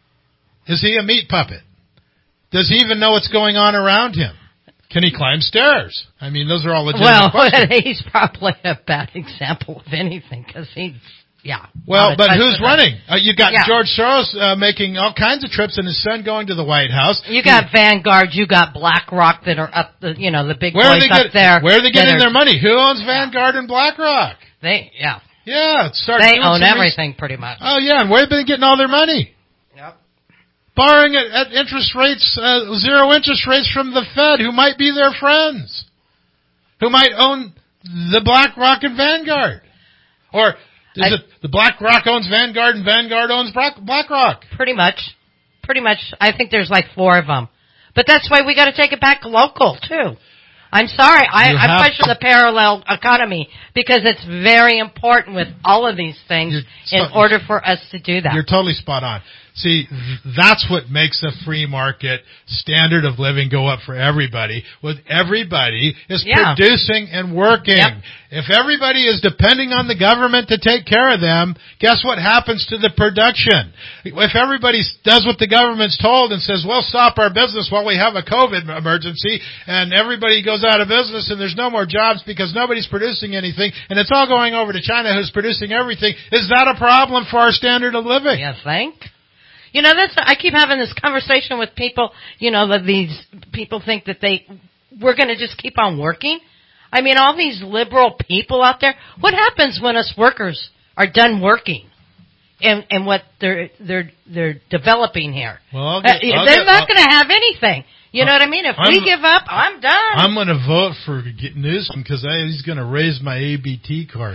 Is he a meat puppet? Does he even know what's going on around him? Can he climb stairs? I mean, those are all legitimate Well, questions. he's probably a bad example of anything because he's, yeah. Well, not a but touch who's of it. running? Uh, you got Yeah. George Soros uh, making all kinds of trips and his son going to the White House. You got Vanguard, you got BlackRock that are up the, you know, the big Where are boys they up get, there. Where are they that getting are- their money? Who owns Vanguard and BlackRock? They, yeah. Yeah, start They doing own some everything res- pretty much. Oh yeah, and where have they been getting all their money? Yep. Borrowing at, at interest rates, uh, zero interest rates from the Fed, who might be their friends, who might own the BlackRock and Vanguard, or is I- it the BlackRock owns Vanguard and Vanguard owns Black- BlackRock? Pretty much. Pretty much. I think there's like four of them. But that's why we got to take it back local, too. I'm sorry. I, You I have question to- the parallel economy because it's very important with all of these things in so- order for us to do that. You're totally spot on. See, th- that's what makes a free market standard of living go up for everybody. With everybody is Yeah. producing and working. Yep. If everybody is depending on the government to take care of them, guess what happens to the production? If everybody s- does what the government's told and says, "We'll stop our business while we have a COVID emergency," and everybody goes out of business and there's no more jobs because nobody's producing anything, and it's all going over to China who's producing everything, is that a problem for our standard of living? You think? You know, that's, I keep having this conversation with people, you know, that these people think that they, we're going to just keep on working. I mean, all these liberal people out there, what happens when us workers are done working and, and what they're, they're, they're developing here? Well, I'll Uh, get- I'll they're get- not I'll- going to have anything. You know what I mean? If we I'm- give up, I'm done. I'm going to vote for G- Newsom because he's going to raise my A B T card.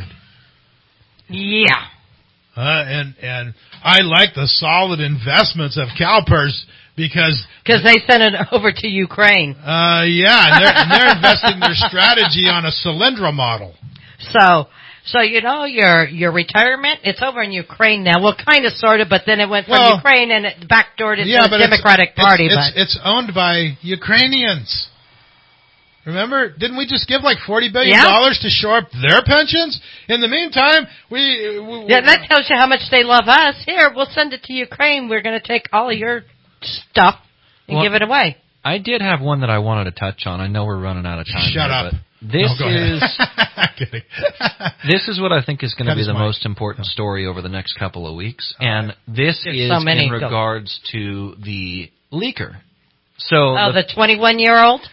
Yeah. Uh, and and I like the solid investments of CalPERS because Because they sent it over to Ukraine. uh, yeah, and they're, and they're investing their strategy on a Solyndra model. So, so you know, your your retirement, it's over in Ukraine now. Well, kind of, sort of, but then it went from Well, Ukraine and it backdoored into Yeah, the but it's- Democratic it's, Party. It's, but it's owned by Ukrainians. Remember, didn't we just give like forty billion dollars to shore up their pensions? In the meantime, we, we yeah, that tells you how much they love us. Here, we'll send it to Ukraine. We're going to take all of your stuff and Well, give it away. I did have one that I wanted to touch on. I know we're running out of time. Shut here, up. But this No, go ahead. is kidding. this is what I think is going to That be is the mine. most important story over the next couple of weeks, and this There's is so many. in Go. regards to the leaker. So Oh, the, the twenty-one-year-old?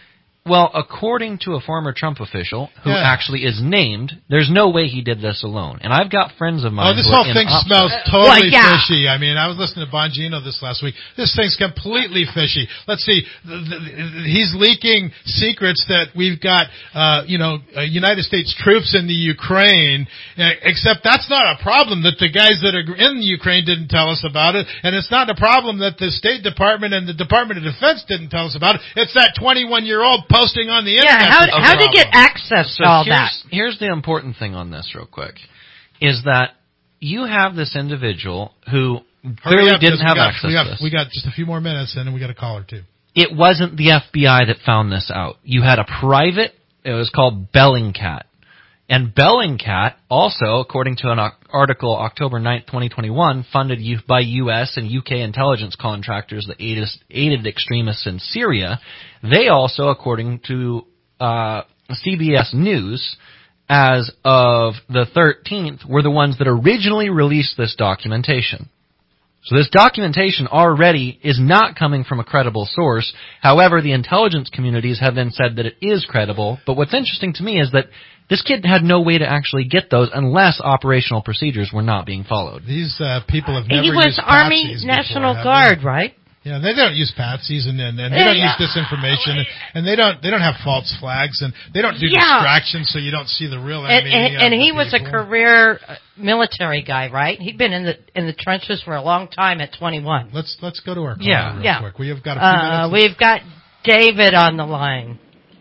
Well, according to a former Trump official who Yeah. actually is named, there's no way he did this alone. And I've got friends of mine. Oh, this who whole are in thing OPSEC. smells Uh, totally well, yeah. fishy. I mean, I was listening to Bongino this last week. This thing's completely fishy. Let's see. The, the, the, he's leaking secrets that we've got, uh, you know, uh, United States troops in the Ukraine, uh, except that's not a problem that the guys that are in the Ukraine didn't tell us about it, and it's not a problem that the State Department and the Department of Defense didn't tell us about it. It's that twenty-one-year-old posting on the internet. Yeah, how, that's the how did he problem. get access So to all here's, that? here's the important thing on this real quick, is that you have this individual who Hurry clearly up, didn't 'cause we have got, access we got, to this. We got just a few more minutes, and then we got a caller, too. It wasn't the F B I that found this out. You had a private, it was called Bellingcat. And Bellingcat also, according to an o- article October ninth, twenty twenty-one, funded U- by U S and U K intelligence contractors that aided, aided extremists in Syria. They also, according to uh, C B S News, as of the thirteenth, were the ones that originally released this documentation. So this documentation already is not coming from a credible source. However, the intelligence communities have then said that it is credible. But what's interesting to me is that this kid had no way to actually get those unless operational procedures were not being followed. These uh, people have never He was used Army patsies National before, have Guard, they? right? Yeah, they don't use patsies, and and, and they Yeah, don't yeah. use disinformation, and, and they don't they don't have false flags, and they don't do Yeah. distractions, so you don't see the real And, enemy. and, of and the he was a people. career uh, military guy, right? He'd been in the in the trenches for a long time at twenty-one. Let's let's go to our caller Yeah, real yeah. quick. We have got a few Uh, minutes. we've got David on the line.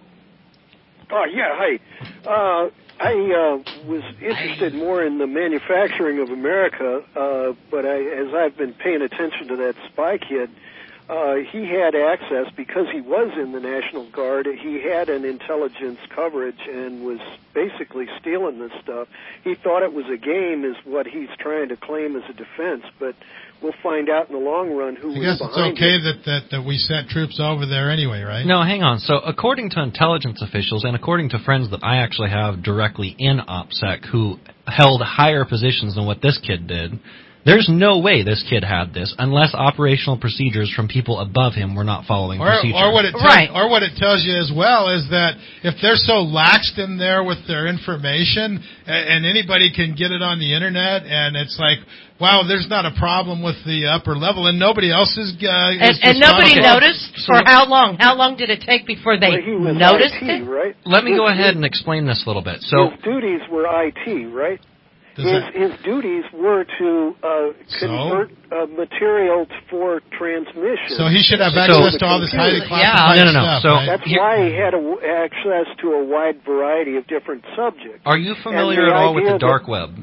Oh, yeah, hi. Uh, I uh, was interested more in the manufacturing of America, uh, but I, as I've been paying attention to that spy kid, uh, he had access, because he was in the National Guard, he had an intelligence coverage and was basically stealing this stuff. He thought it was a game, is what he's trying to claim as a defense, but we'll find out in the long run who I was guess it's behind okay it. that, that that we sent troops over there anyway, right? No, hang on. So according to intelligence officials and according to friends that I actually have directly in OPSEC who held higher positions than what this kid did, there's no way this kid had this unless operational procedures from people above him were not following Or, procedure. or what it tell, Right. or what it tells you as well is that if they're so laxed in there with their information, and, and anybody can get it on the internet, and it's like, wow, there's not a problem with the upper level, and nobody else is. Uh, And, is and nobody responsible. noticed for how long? How long did it take before they Well, he was noticed I T, it? right? Let me His- go ahead his- and explain this a little bit. So his duties were I T, right? Does His, that- his duties were to uh, convert uh, material t- for transmission. So he should have So- access to all this highly Yeah. classified No, no, no. stuff. So- right? That's Here- why he had a w access to a wide variety of different subjects. are you familiar And the at all with idea the that- dark web?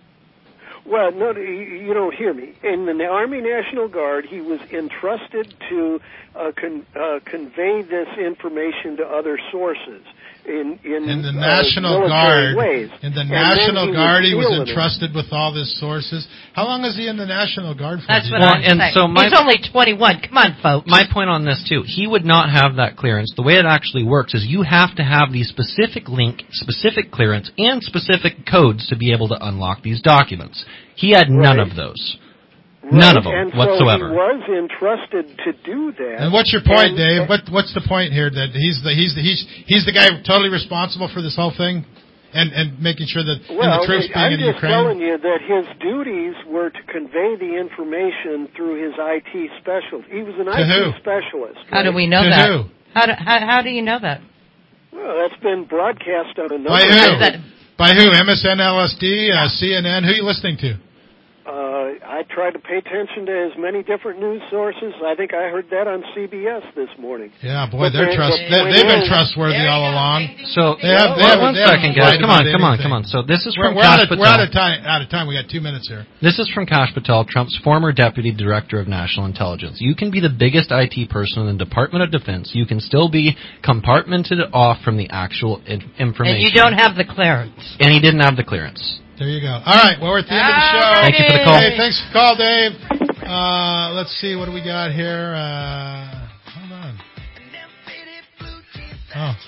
Well, no, you you don't hear me. In the Army National Guard, he was entrusted to uh, con- uh, convey this information to other sources in in, In the uh, National military Guard, ways. in the And then National he Guard, he was stealing it. entrusted with all his sources. How long is he in the National Guard for? That's Do what you know? I'm and saying. so my- He's only twenty-one. Come on, folks. My point on this too, he would not have that clearance. The way it actually works is you have to have the specific link, specific clearance, and specific codes to be able to unlock these documents. He had none Right. of those. Right. None of them and whatsoever. So he was entrusted to do that. And what's your point, And- Dave? What what's the point here? That he's the he's the he's he's the guy totally responsible for this whole thing, and and making sure that and Well, the troops being I'm in just Ukraine. telling you that his duties were to convey the information through his I T specialist. He was an To I T who? specialist. How do right? we know To that? who? How do, how, how do you know that? Well, that's been broadcast on a number By of who? That- By who? M S N L S D, uh, C N N. Who are you listening to? Uh, I tried to pay attention to as many different news sources. I think I heard that on C B S this morning. Yeah, boy, But they're the- trust. the They, point they've been is- trustworthy all along. So They have. They Well, have one they haven't second, guys. lied Come on, about come on, anything. come on. So this is We're, from we're, Kash out of, we're Patel. out of time. Out of time. We got two minutes here. This is from Kash Patel, Trump's former deputy director of national intelligence. You can be the biggest I T person in the Department of Defense. You can still be compartmented off from the actual in- information. And you don't have the clearance. And he didn't have the clearance. There you go. All right. Well, we're at the end of the show. Thank you for the call. Hey, thanks for the call, Dave. Uh, let's see. What do we got here? Uh, hold on. Oh.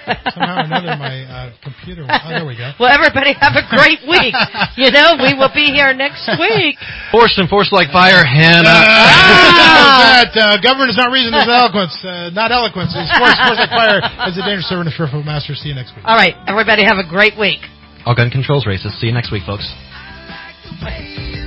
Somehow or another, my uh, computer. Oh, there we go. Well, everybody have a great week. You know, we will be here next week. Force and force like fire, Hannah. Ah! that, uh, government is not reason, is eloquence. Uh, not eloquence. It's force, force like fire. As a dangerous servant of fearful master. See you next week. All right. Everybody have a great week. All gun controls racist. See you next week, folks. Bye.